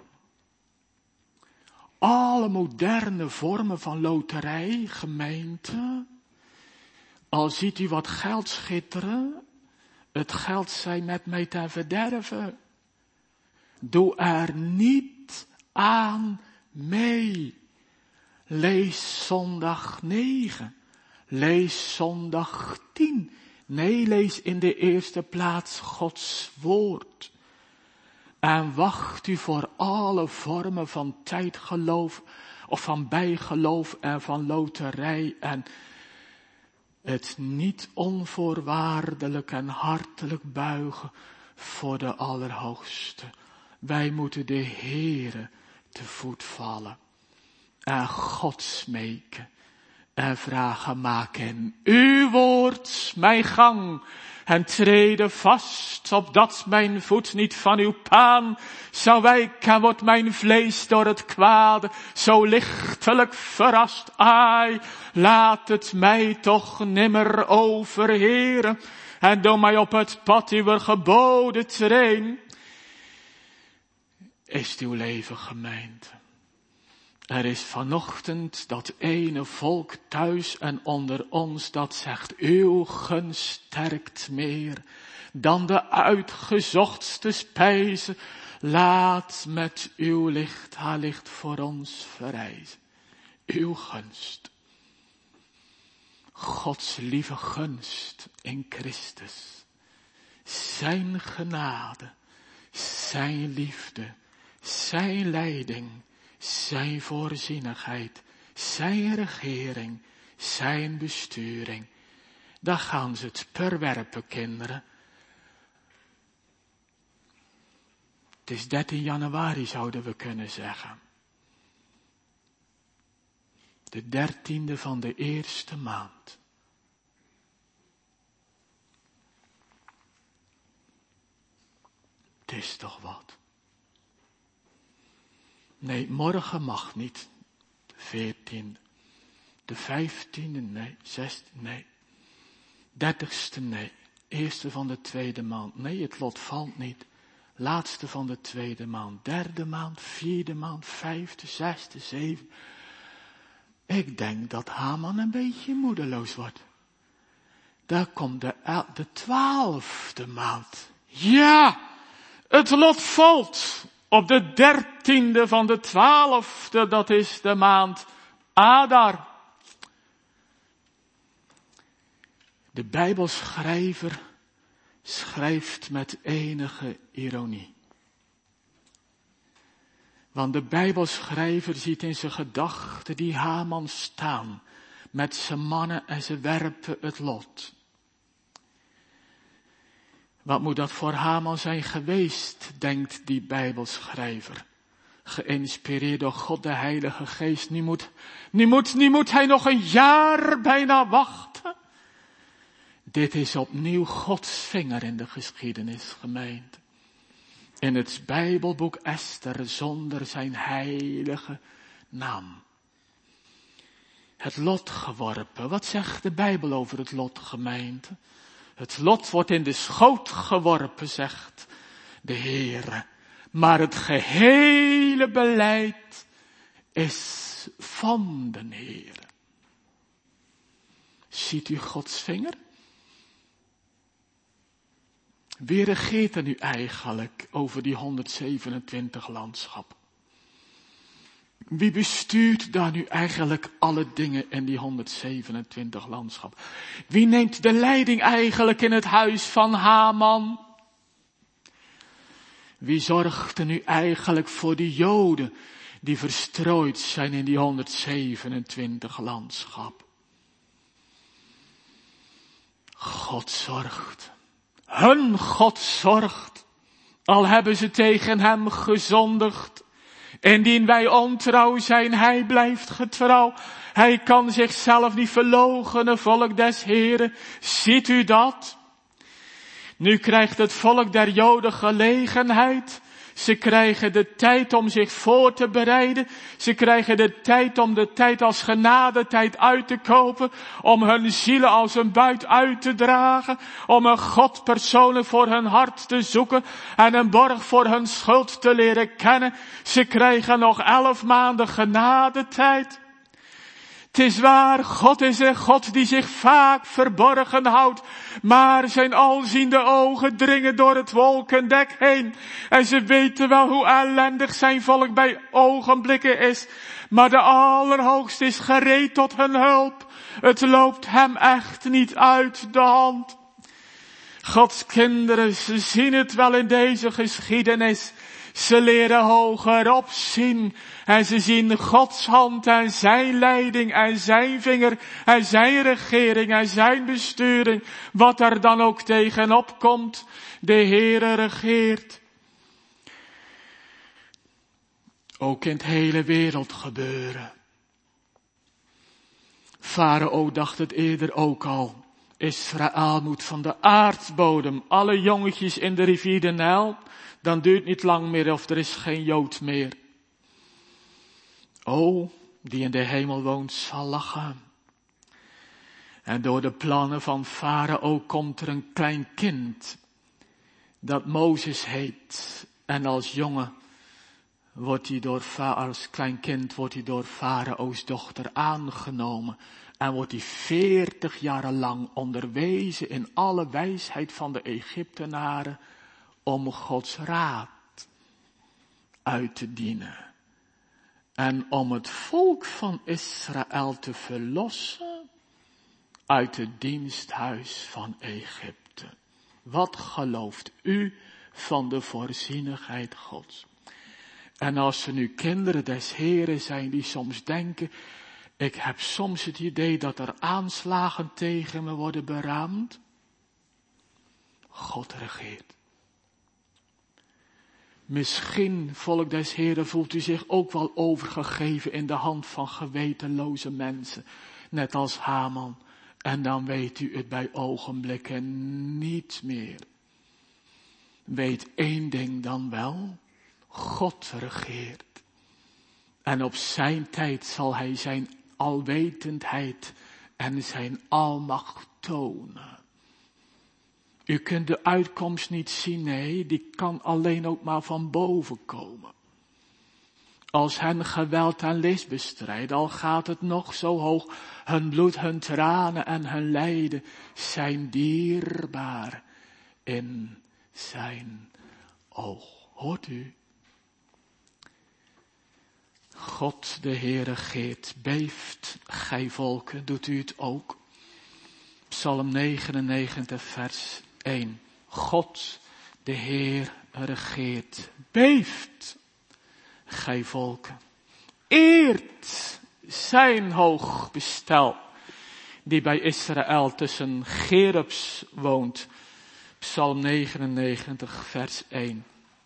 Alle moderne vormen van loterij, gemeente, al ziet u wat geld schitteren, het geld zij met mij ten verderven. Doe er niet aan mee. Lees zondag negen. Lees zondag tien. Nee, lees in de eerste plaats Gods woord. En wacht u voor alle vormen van tijdgeloof, of van bijgeloof en van loterij en het niet onvoorwaardelijk en hartelijk buigen voor de Allerhoogste. Wij moeten de Heere te voet vallen en God smeken en vragen, maak in uw woord mijn gang en treden vast, opdat mijn voet niet van uw paan zou wijken en wordt mijn vlees door het kwade zo lichtelijk verrast. Ai, laat het mij toch nimmer overheren en door mij op het pad uw geboden treden. Is uw leven, gemeente? Er is vanochtend dat ene volk thuis en onder ons dat zegt, uw gunst sterkt meer dan de uitgezochtste spijze. Laat met uw licht haar licht voor ons verrijzen. Uw gunst. Gods lieve gunst in Christus. Zijn genade, zijn liefde, zijn leiding, zijn voorzienigheid, zijn regering, zijn besturing. Daar gaan ze het perwerpen, kinderen. Het is dertien januari, zouden we kunnen zeggen. De dertiende van de eerste maand. Het is toch wat. Nee, morgen mag niet. De veertiende. De vijftiende, nee. Zestiende, nee. Dertigste, nee. Eerste van de tweede maand. Nee, het lot valt niet. Laatste van de tweede maand. Derde maand, vierde maand, vijfde, zesde, zeven. Ik denk dat Haman een beetje moedeloos wordt. Daar komt de, de twaalfde maand. Ja, het lot valt op de dertiende van de twaalfde, dat is de maand Adar. De Bijbelschrijver schrijft met enige ironie. Want de Bijbelschrijver ziet in zijn gedachten die Haman staan met zijn mannen en ze werpen het lot. Wat moet dat voor Haman zijn geweest, denkt die Bijbelschrijver. Geïnspireerd door God de Heilige Geest. Nu moet, nu moet, nu moet hij nog een jaar bijna wachten. Dit is opnieuw Gods vinger in de geschiedenis, gemeente. In het Bijbelboek Esther zonder zijn heilige naam. Het lot geworpen. Wat zegt de Bijbel over het lot, gemeente? Het lot wordt in de schoot geworpen, zegt de Heere. Maar het gehele beleid is van de Heere. Ziet u Gods vinger? Wie regeert er nu eigenlijk over die honderdzevenentwintig landschappen? Wie bestuurt daar nu eigenlijk alle dingen in die honderdzevenentwintig landschappen? Wie neemt de leiding eigenlijk in het huis van Haman? Wie zorgt er nu eigenlijk voor die Joden die verstrooid zijn in die honderdzevenentwintig landschappen? God zorgt. Hun God zorgt. Al hebben ze tegen hem gezondigd. Indien wij ontrouw zijn, hij blijft getrouw. Hij kan zichzelf niet verloochenen, volk des Heren. Ziet u dat? Nu krijgt het volk der Joden gelegenheid. Ze krijgen de tijd om zich voor te bereiden. Ze krijgen de tijd om de tijd als genadetijd uit te kopen. Om hun zielen als een buit uit te dragen. Om een God persoonlijk voor hun hart te zoeken. En een borg voor hun schuld te leren kennen. Ze krijgen nog elf maanden genadetijd. Het is waar, God is een God die zich vaak verborgen houdt. Maar zijn alziende ogen dringen door het wolkendek heen. En ze weten wel hoe ellendig zijn volk bij ogenblikken is. Maar de Allerhoogste is gereed tot hun hulp. Het loopt hem echt niet uit de hand. Gods kinderen, ze zien het wel in deze geschiedenis. Ze leren hoger opzien en ze zien Gods hand en zijn leiding en zijn vinger en zijn regering en zijn besturing. Wat er dan ook tegenop komt, de Heere regeert. Ook in het hele wereld gebeuren. Farao dacht het eerder ook al. Israël moet van de aardbodem, alle jongetjes in de rivier de Nijl, dan duurt niet lang meer of er is geen Jood meer. O, die in de hemel woont zal lachen. En door de plannen van Farao komt er een klein kind, dat Mozes heet. En als jongen wordt hij door, als klein kind wordt hij door Farao's dochter aangenomen. En wordt hij veertig jaren lang onderwezen in alle wijsheid van de Egyptenaren om Gods raad uit te dienen. En om het volk van Israël te verlossen uit het diensthuis van Egypte. Wat gelooft u van de voorzienigheid Gods? En als er nu kinderen des Heren zijn die soms denken, ik heb soms het idee dat er aanslagen tegen me worden beraamd. God regeert. Misschien, volk des Heren, voelt u zich ook wel overgegeven in de hand van gewetenloze mensen. Net als Haman. En dan weet u het bij ogenblikken niet meer. Weet één ding dan wel. God regeert. En op zijn tijd zal hij zijn alwetendheid en zijn almacht tonen. U kunt de uitkomst niet zien, nee, die kan alleen ook maar van boven komen. Als hen geweld en list bestrijden, al gaat het nog zo hoog, hun bloed, hun tranen en hun lijden zijn dierbaar in zijn oog. Hoort u? God de Heere regeert, beeft gij volken, doet u het ook? Psalm negenennegentig vers één. God de Heer regeert, beeft gij volken. Eert zijn hoog bestel, die bij Israël tussen Gerubs woont. Psalm negenennegentig vers één.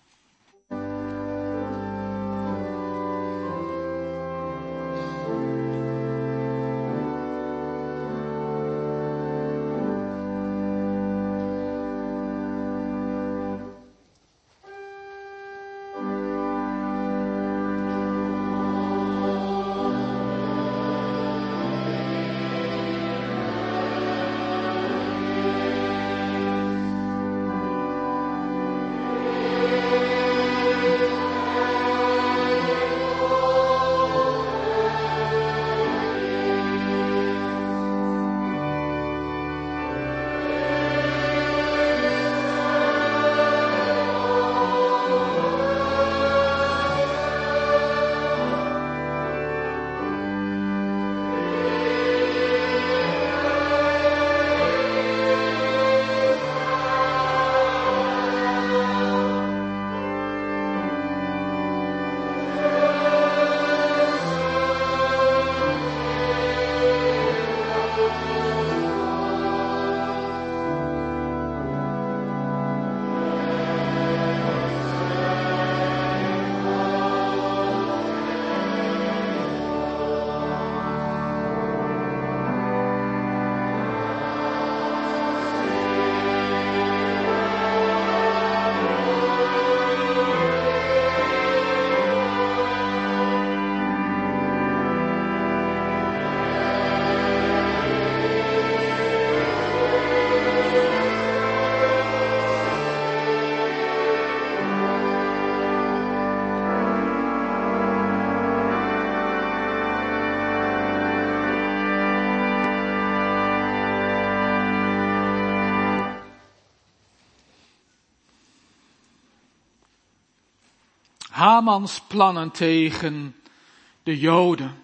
Hamans plannen tegen de Joden.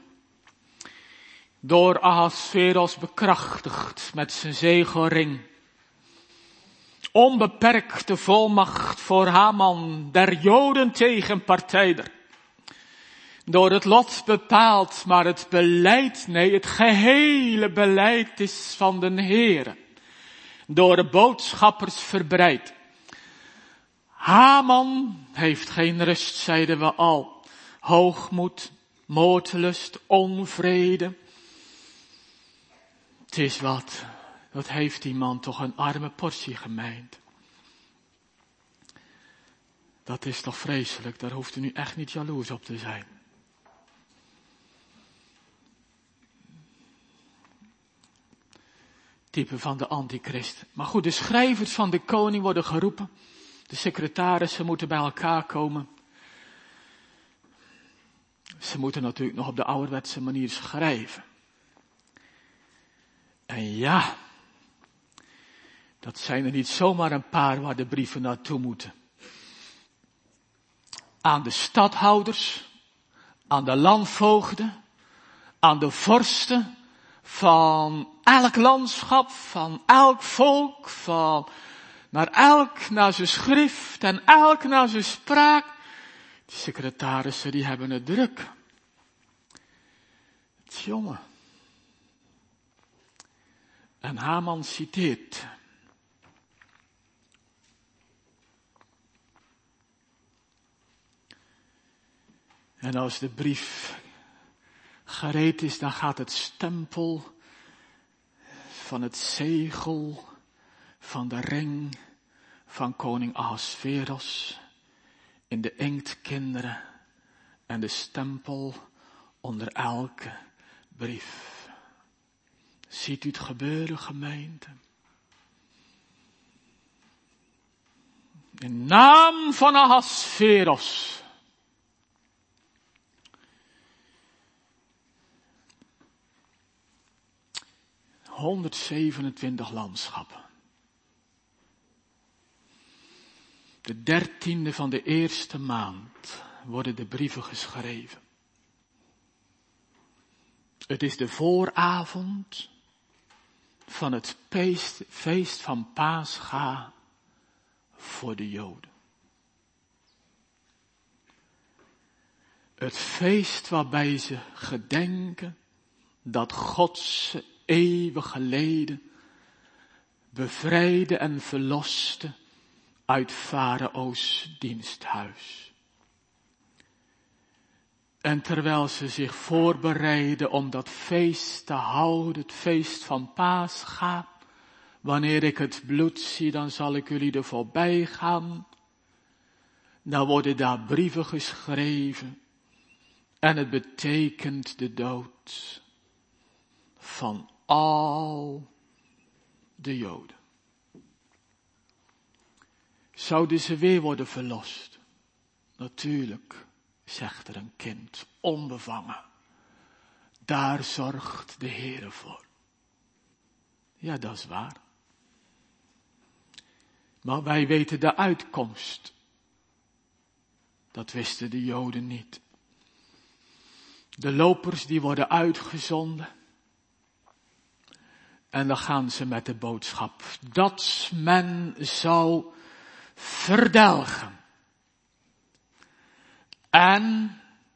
Door Ahasveros bekrachtigd met zijn zegelring. Onbeperkte volmacht voor Haman, der Joden tegenpartijder. Door het lot bepaald, maar het beleid, nee, het gehele beleid is van den Heere. Door de boodschappers verbreid. Haman heeft geen rust, zeiden we al. Hoogmoed, moordlust, onvrede. is wat, wat heeft die man toch een arme portie gemeend. Dat is toch vreselijk, daar hoeft u nu echt niet jaloers op te zijn. Type van de antichrist. Maar goed, de schrijvers van de koning worden geroepen. De secretarissen moeten bij elkaar komen. Ze moeten natuurlijk nog op de ouderwetse manier schrijven. En ja, dat zijn er niet zomaar een paar waar de brieven naartoe moeten. Aan de stadhouders, aan de landvoogden, aan de vorsten van elk landschap, van elk volk, van naar elk naar zijn schrift en elk naar zijn spraak. Die secretarissen die hebben het druk. Jongen. En Haman citeert. En als de brief gereed is, dan gaat het stempel van het zegel van de ring van koning Ahasveros in de inktkinderen en de stempel onder elke brief. Ziet u het gebeuren, gemeente? In naam van Ahasveros. honderdzevenentwintig landschappen. De dertiende van de eerste maand worden de brieven geschreven. Het is de vooravond van het feest, feest van Pascha voor de Joden. Het feest waarbij ze gedenken dat God ze eeuwig geleden bevrijdde en verloste uit Farao's diensthuis. En terwijl ze zich voorbereiden om dat feest te houden, het feest van Pascha, wanneer ik het bloed zie, dan zal ik jullie er voorbij gaan. Dan worden daar brieven geschreven en het betekent de dood van al de Joden. Zouden ze weer worden verlost? Natuurlijk, zegt er een kind, onbevangen. Daar zorgt de Heere voor. Ja, dat is waar. Maar wij weten de uitkomst. Dat wisten de Joden niet. De lopers die worden uitgezonden. En dan gaan ze met de boodschap dat men zou verdelgen. En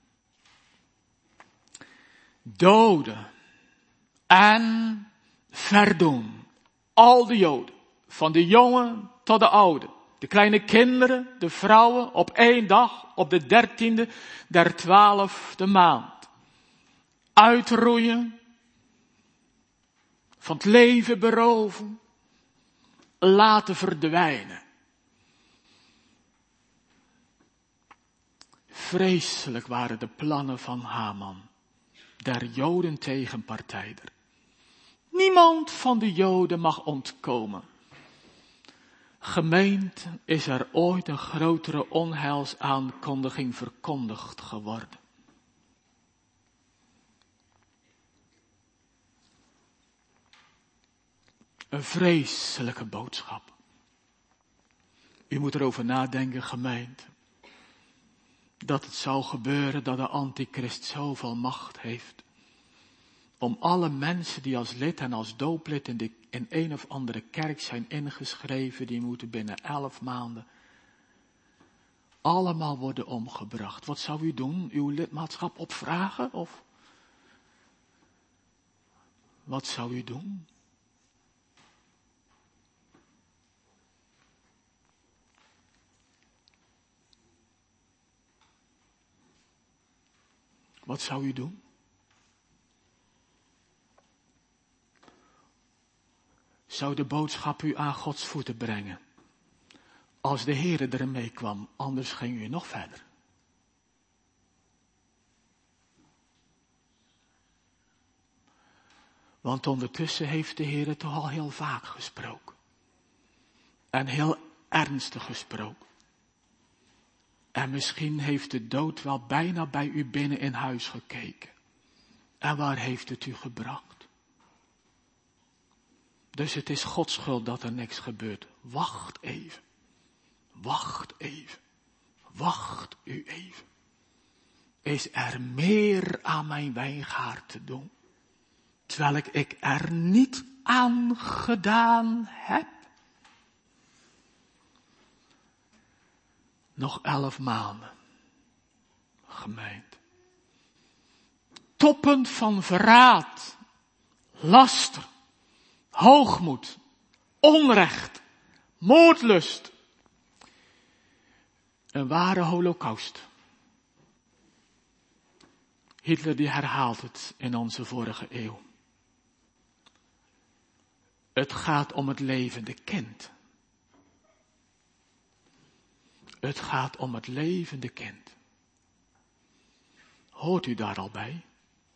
doden. En verdoen. Al de Joden. Van de jongen tot de oude. De kleine kinderen, de vrouwen, op één dag, op de dertiende der twaalfde maand. Uitroeien. Van het leven beroven. Laten verdwijnen. Vreselijk waren de plannen van Haman, der Joden tegenpartijder. Niemand van de Joden mag ontkomen. Gemeente, is er ooit een grotere onheilsaankondiging verkondigd geworden? Een vreselijke boodschap. U moet erover nadenken, gemeente. Dat het zou gebeuren dat de antichrist zoveel macht heeft. Om alle mensen die als lid en als dooplid in, de, in een of andere kerk zijn ingeschreven, die moeten binnen elf maanden allemaal worden omgebracht. Wat zou u doen? Uw lidmaatschap opvragen? Of wat zou u doen? Wat zou u doen? zou de boodschap u aan Gods voeten brengen. Als de Heere er mee kwam, anders ging u nog verder. Want ondertussen heeft de Heere toch al heel vaak gesproken. En heel ernstig gesproken. En misschien heeft de dood wel bijna bij u binnen in huis gekeken. En waar heeft het u gebracht? Dus het is Gods schuld dat er niks gebeurt. Wacht even. Wacht even. Wacht u even. Is er meer aan mijn wijngaard te doen? Terwijl ik, ik er niet aan gedaan heb. Nog elf maanden. Gemeente. Toppen van verraad. Laster. Hoogmoed. Onrecht. Moordlust. Een ware holocaust. Hitler die herhaalt het in onze vorige eeuw. Het gaat om het levende kind. Het gaat om het levende kind. Hoort u daar al bij?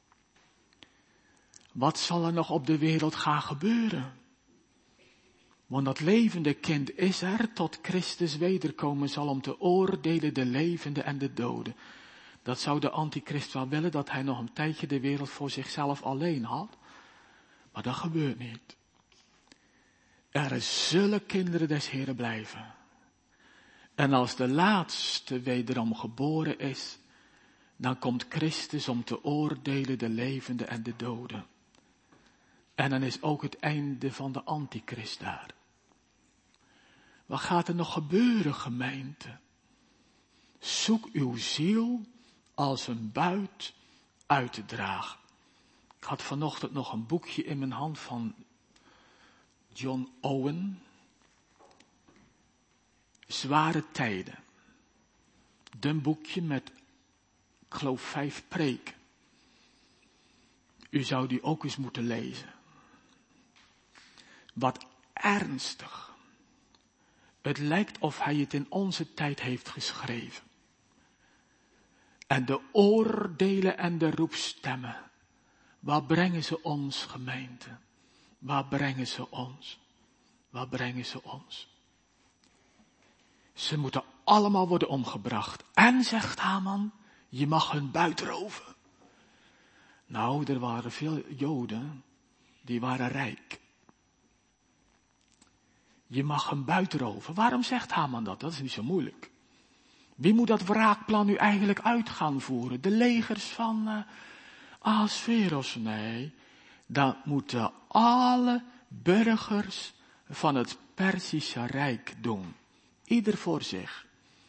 Wat zal er nog op de wereld gaan gebeuren? Want dat levende kind is er tot Christus wederkomen zal om te oordelen de levenden en de doden. Dat zou de antichrist wel willen, dat hij nog een tijdje de wereld voor zichzelf alleen had. Maar dat gebeurt niet. Er zullen kinderen des Heren blijven. En als de laatste wederom geboren is, dan komt Christus om te oordelen de levenden en de doden. En dan is ook het einde van de antichrist daar. Wat gaat er nog gebeuren, gemeente? Zoek uw ziel als een buit uit te dragen. Ik had vanochtend nog een boekje in mijn hand van John Owen. Zware tijden. Een boekje met, ik geloof, vijf preken. U zou die ook eens moeten lezen. Wat ernstig. Het lijkt of hij het in onze tijd heeft geschreven. En de oordelen en de roepstemmen. Waar brengen ze ons, gemeente? Waar brengen ze ons? Waar brengen ze ons? Ze moeten allemaal worden omgebracht. En, zegt Haman, je mag hun buit roven. Nou, er waren veel Joden, die waren rijk. Je mag hun buit roven. Waarom zegt Haman dat? Dat is niet zo moeilijk. Wie moet dat wraakplan nu eigenlijk uit gaan voeren? De legers van uh, Ahasveros? Nee, dat moeten alle burgers van het Perzische Rijk doen. Ieder voor zich.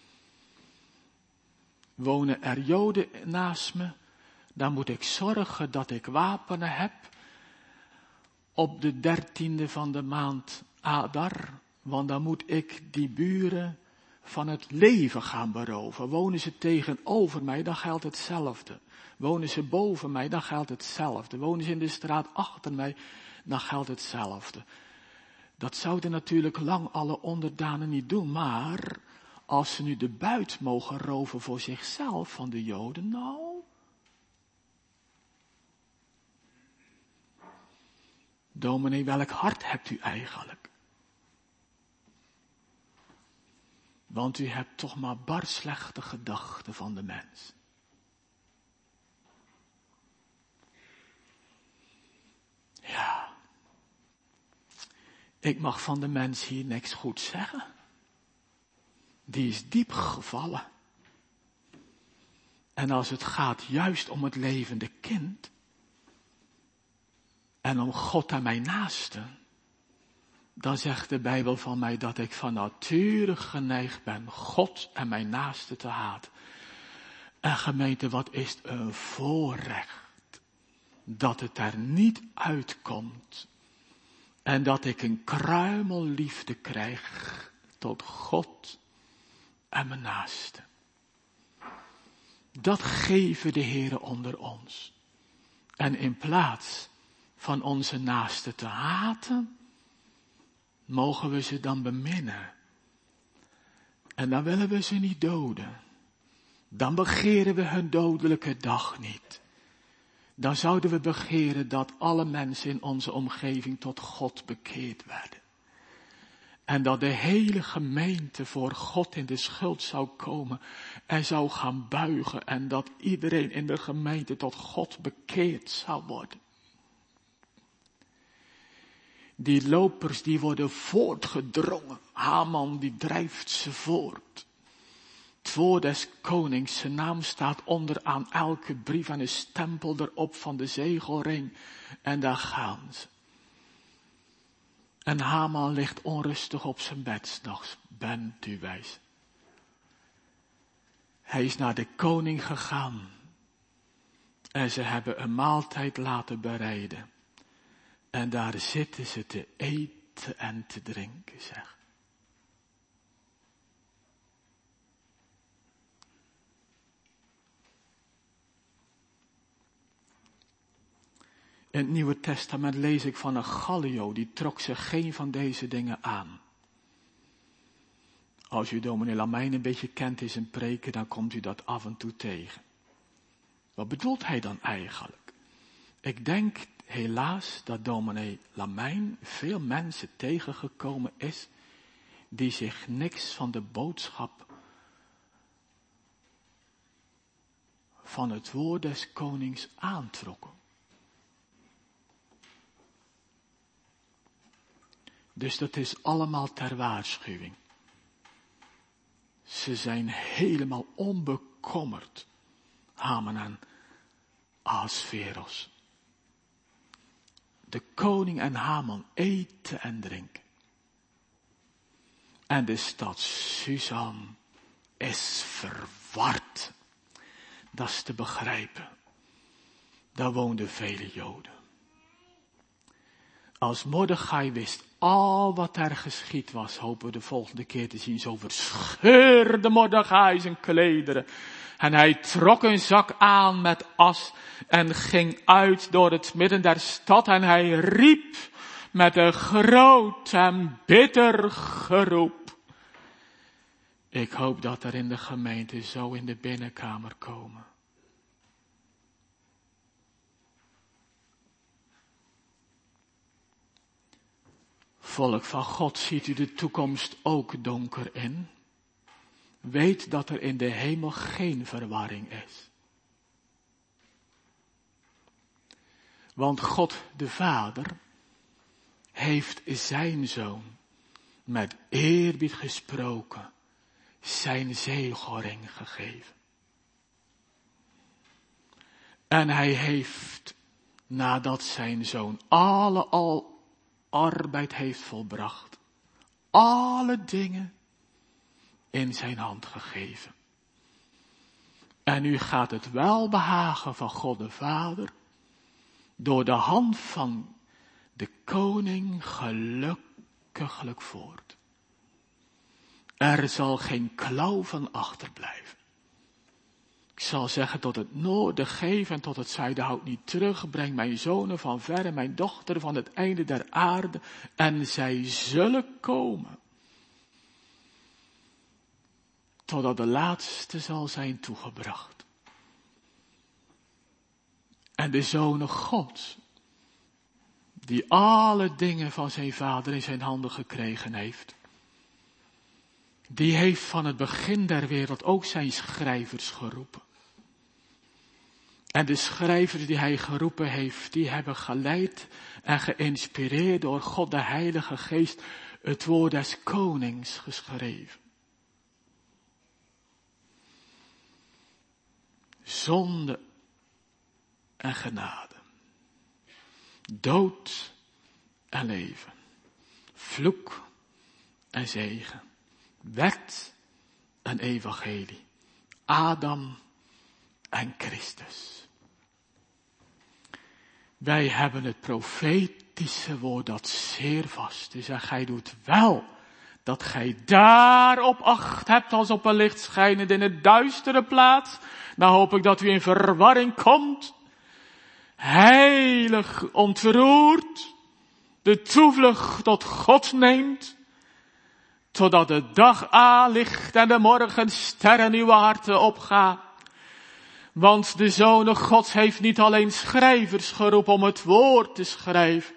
Wonen er Joden naast me, dan moet ik zorgen dat ik wapenen heb op de dertiende van de maand Adar, want dan moet ik die buren van het leven gaan beroven. Wonen ze tegenover mij, dan geldt hetzelfde. Wonen ze boven mij, dan geldt hetzelfde. Wonen ze in de straat achter mij, dan geldt hetzelfde. Dat zouden natuurlijk lang alle onderdanen niet doen, maar als ze nu de buit mogen roven voor zichzelf van de Joden, nou. Dominee, welk hart hebt u eigenlijk? Want u hebt toch maar bar slechte gedachten van de mens. Ja. Ik mag van de mens hier niks goed zeggen. Die is diep gevallen. En als het gaat juist om het levende kind. En om God en mijn naaste. Dan zegt de Bijbel van mij dat ik van nature geneigd ben God en mijn naaste te haten. En gemeente, wat is het een voorrecht. Dat het er niet uitkomt. En dat ik een kruimel liefde krijg tot God en mijn naaste. Dat geven de Heere onder ons. En in plaats van onze naaste te haten, mogen we ze dan beminnen. En dan willen we ze niet doden. Dan begeren we hun dodelijke dag niet. Dan zouden we begeren dat alle mensen in onze omgeving tot God bekeerd werden. En dat de hele gemeente voor God in de schuld zou komen en zou gaan buigen. En dat iedereen in de gemeente tot God bekeerd zou worden. Die lopers die worden voortgedrongen. Haman die drijft ze voort. Het woord des konings, zijn naam staat onderaan elke brief en een stempel erop van de zegelring. En daar gaan ze. En Haman ligt onrustig op zijn bed 's nachts. Bent u wijs? Hij is naar de koning gegaan. En ze hebben een maaltijd laten bereiden. En daar zitten ze te eten en te drinken, zeg. In het Nieuwe Testament lees ik van een Gallio, die trok zich geen van deze dingen aan. Als u dominee Lamijn een beetje kent in zijn preken, dan komt u dat af en toe tegen. Wat bedoelt hij dan eigenlijk? Ik denk helaas dat dominee Lamijn veel mensen tegengekomen is, die zich niks van de boodschap van het woord des konings aantrokken. Dus dat is allemaal ter waarschuwing. Ze zijn helemaal onbekommerd. Haman en Ahasveros. De koning en Haman eten en drinken. En de stad Susan is verward. Dat is te begrijpen. Daar woonden vele Joden. Als Mordechai wist al wat er geschied was, hopen we de volgende keer te zien. Zo verscheurde Mordechai zijn klederen. En hij trok een zak aan met as en ging uit door het midden der stad. En hij riep met een groot en bitter geroep. Ik hoop dat er in de gemeente zo in de binnenkamer komen. Volk van God, ziet u de toekomst ook donker in? Weet dat er in de hemel geen verwarring is. Want God de Vader heeft zijn Zoon met eerbied gesproken, zijn zegelring gegeven. En hij heeft, nadat zijn Zoon alle al arbeid heeft volbracht, alle dingen in zijn hand gegeven. En nu gaat het welbehagen van God de Vader door de hand van de koning gelukkiglijk voort. Er zal geen klauw van achterblijven. Ik zal zeggen, tot het noorden geef en tot het zuiden houd niet terug. Breng mijn zonen van ver en mijn dochter van het einde der aarde. En zij zullen komen. Totdat de laatste zal zijn toegebracht. En de zonen Gods, die alle dingen van zijn vader in zijn handen gekregen heeft, die heeft van het begin der wereld ook zijn schrijvers geroepen. En de schrijvers die hij geroepen heeft, die hebben geleid en geïnspireerd door God de Heilige Geest het woord des konings geschreven. Zonde en genade. Dood en leven. Vloek en zegen. Wet en evangelie. Adam en Christus. Wij hebben het profetische woord dat zeer vast is. En gij doet wel dat gij daarop acht hebt als op een licht schijnend in een duistere plaats. Dan hoop ik dat u in verwarring komt. Heilig ontroerd. de toevlucht tot God neemt, totdat de dag aanlicht en de morgenster in uw harten opgaat. Want de Zoon Gods heeft niet alleen schrijvers geroepen om het woord te schrijven.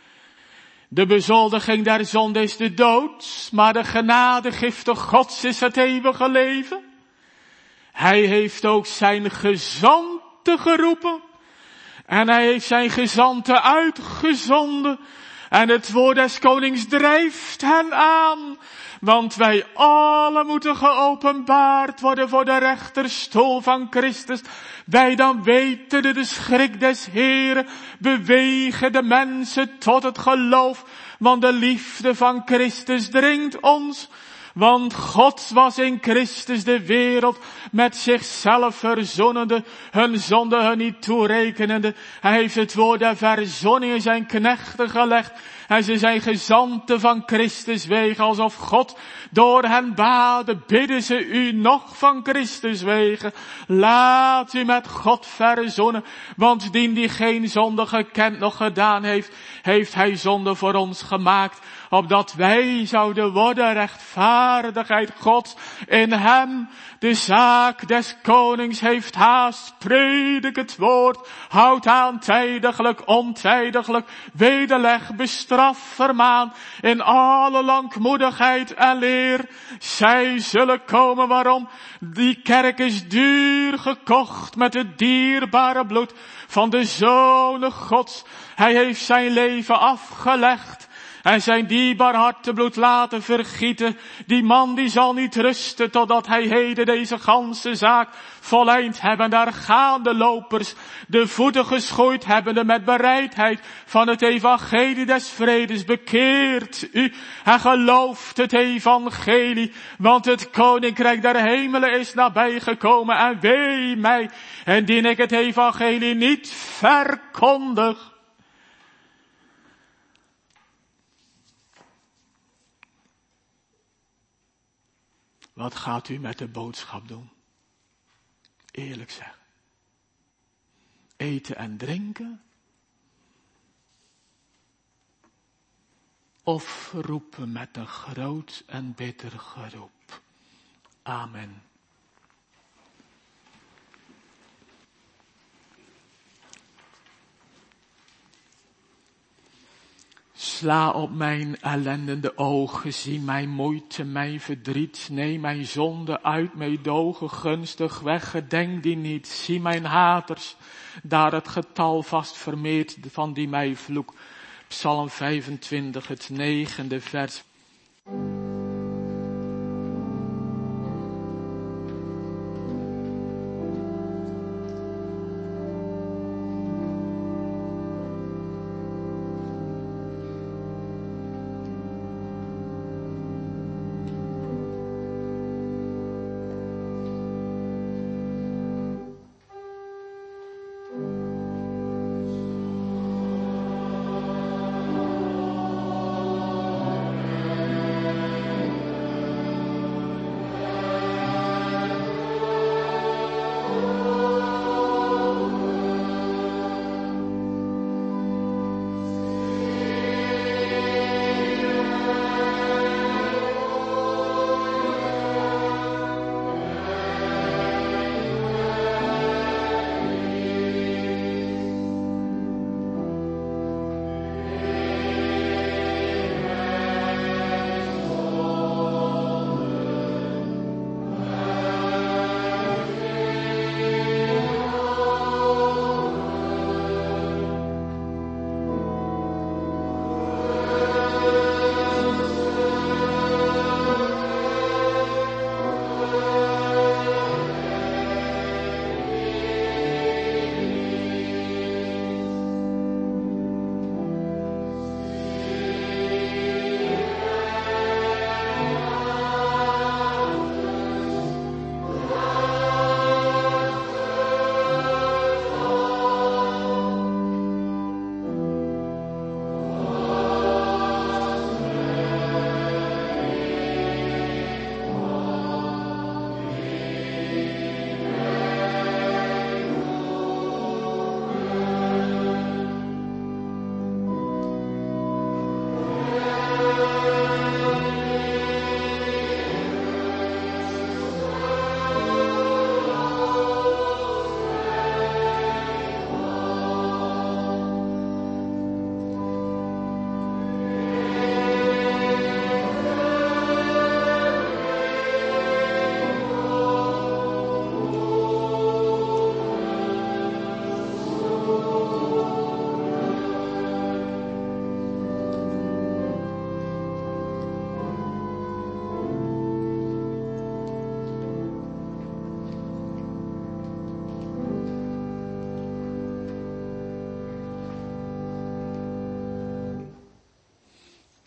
De bezoldiging der zonde is de dood, maar de genadegifte Gods is het eeuwige leven. Hij heeft ook zijn gezanten geroepen. En hij heeft zijn gezanten uitgezonden. En het woord des konings drijft hen aan. Want wij allen moeten geopenbaard worden voor de rechterstoel van Christus. Wij dan weten de schrik des Heeren bewegen de mensen tot het geloof. Want de liefde van Christus dringt ons. Want God was in Christus de wereld met zichzelf verzonnende, hun zonde hun niet toerekenende. Hij heeft het woord der verzoening in zijn knechten gelegd. En ze zijn gezanten van Christus wegen, alsof God door hen baadde, bidden ze u nog van Christus wegen. Laat u met God verzoenen, want dien die geen zonde gekend nog gedaan heeft, heeft hij zonde voor ons gemaakt, opdat wij zouden worden rechtvaardigheid Gods in hem. De zaak des konings heeft haast, predik het woord, houd aan tijdiglijk, ontijdiglijk, wederleg, bestraf, vermaan, in alle langmoedigheid en leer. Zij zullen komen, waarom? Die kerk is duur gekocht met het dierbare bloed van de Zoon Gods. Hij heeft zijn leven afgelegd en zijn dierbaar hartebloed laten vergieten. Die man die zal niet rusten totdat hij heden deze ganse zaak volleind hebben. Daar gaan de lopers, de voeten geschoeid hebbende met bereidheid van het evangelie des vredes. Bekeert u en gelooft het evangelie, want het koninkrijk der hemelen is nabijgekomen. En wee mij, indien ik het evangelie niet verkondig. Wat gaat u met de boodschap doen? Eerlijk zeggen. Eten en drinken? Of roepen met een groot en bitter geroep? Amen. Sla op mijn ellendende ogen, zie mijn moeite, mijn verdriet, neem mijn zonde uit, meedogen gunstig weg, gedenk die niet. Zie mijn haters, daar het getal vast vermeert van die mij vloek. Psalm vijfentwintig, het negende vers.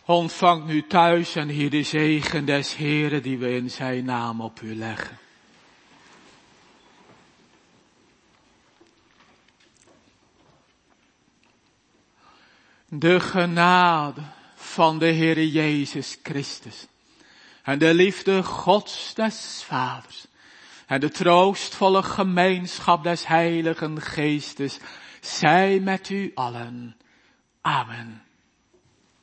Ontvangt nu thuis en hier de zegen des Heren die we in zijn naam op u leggen. De genade van de Heere Jezus Christus en de liefde Gods des Vaders en de troostvolle gemeenschap des Heiligen Geestes zij met u allen. Amen.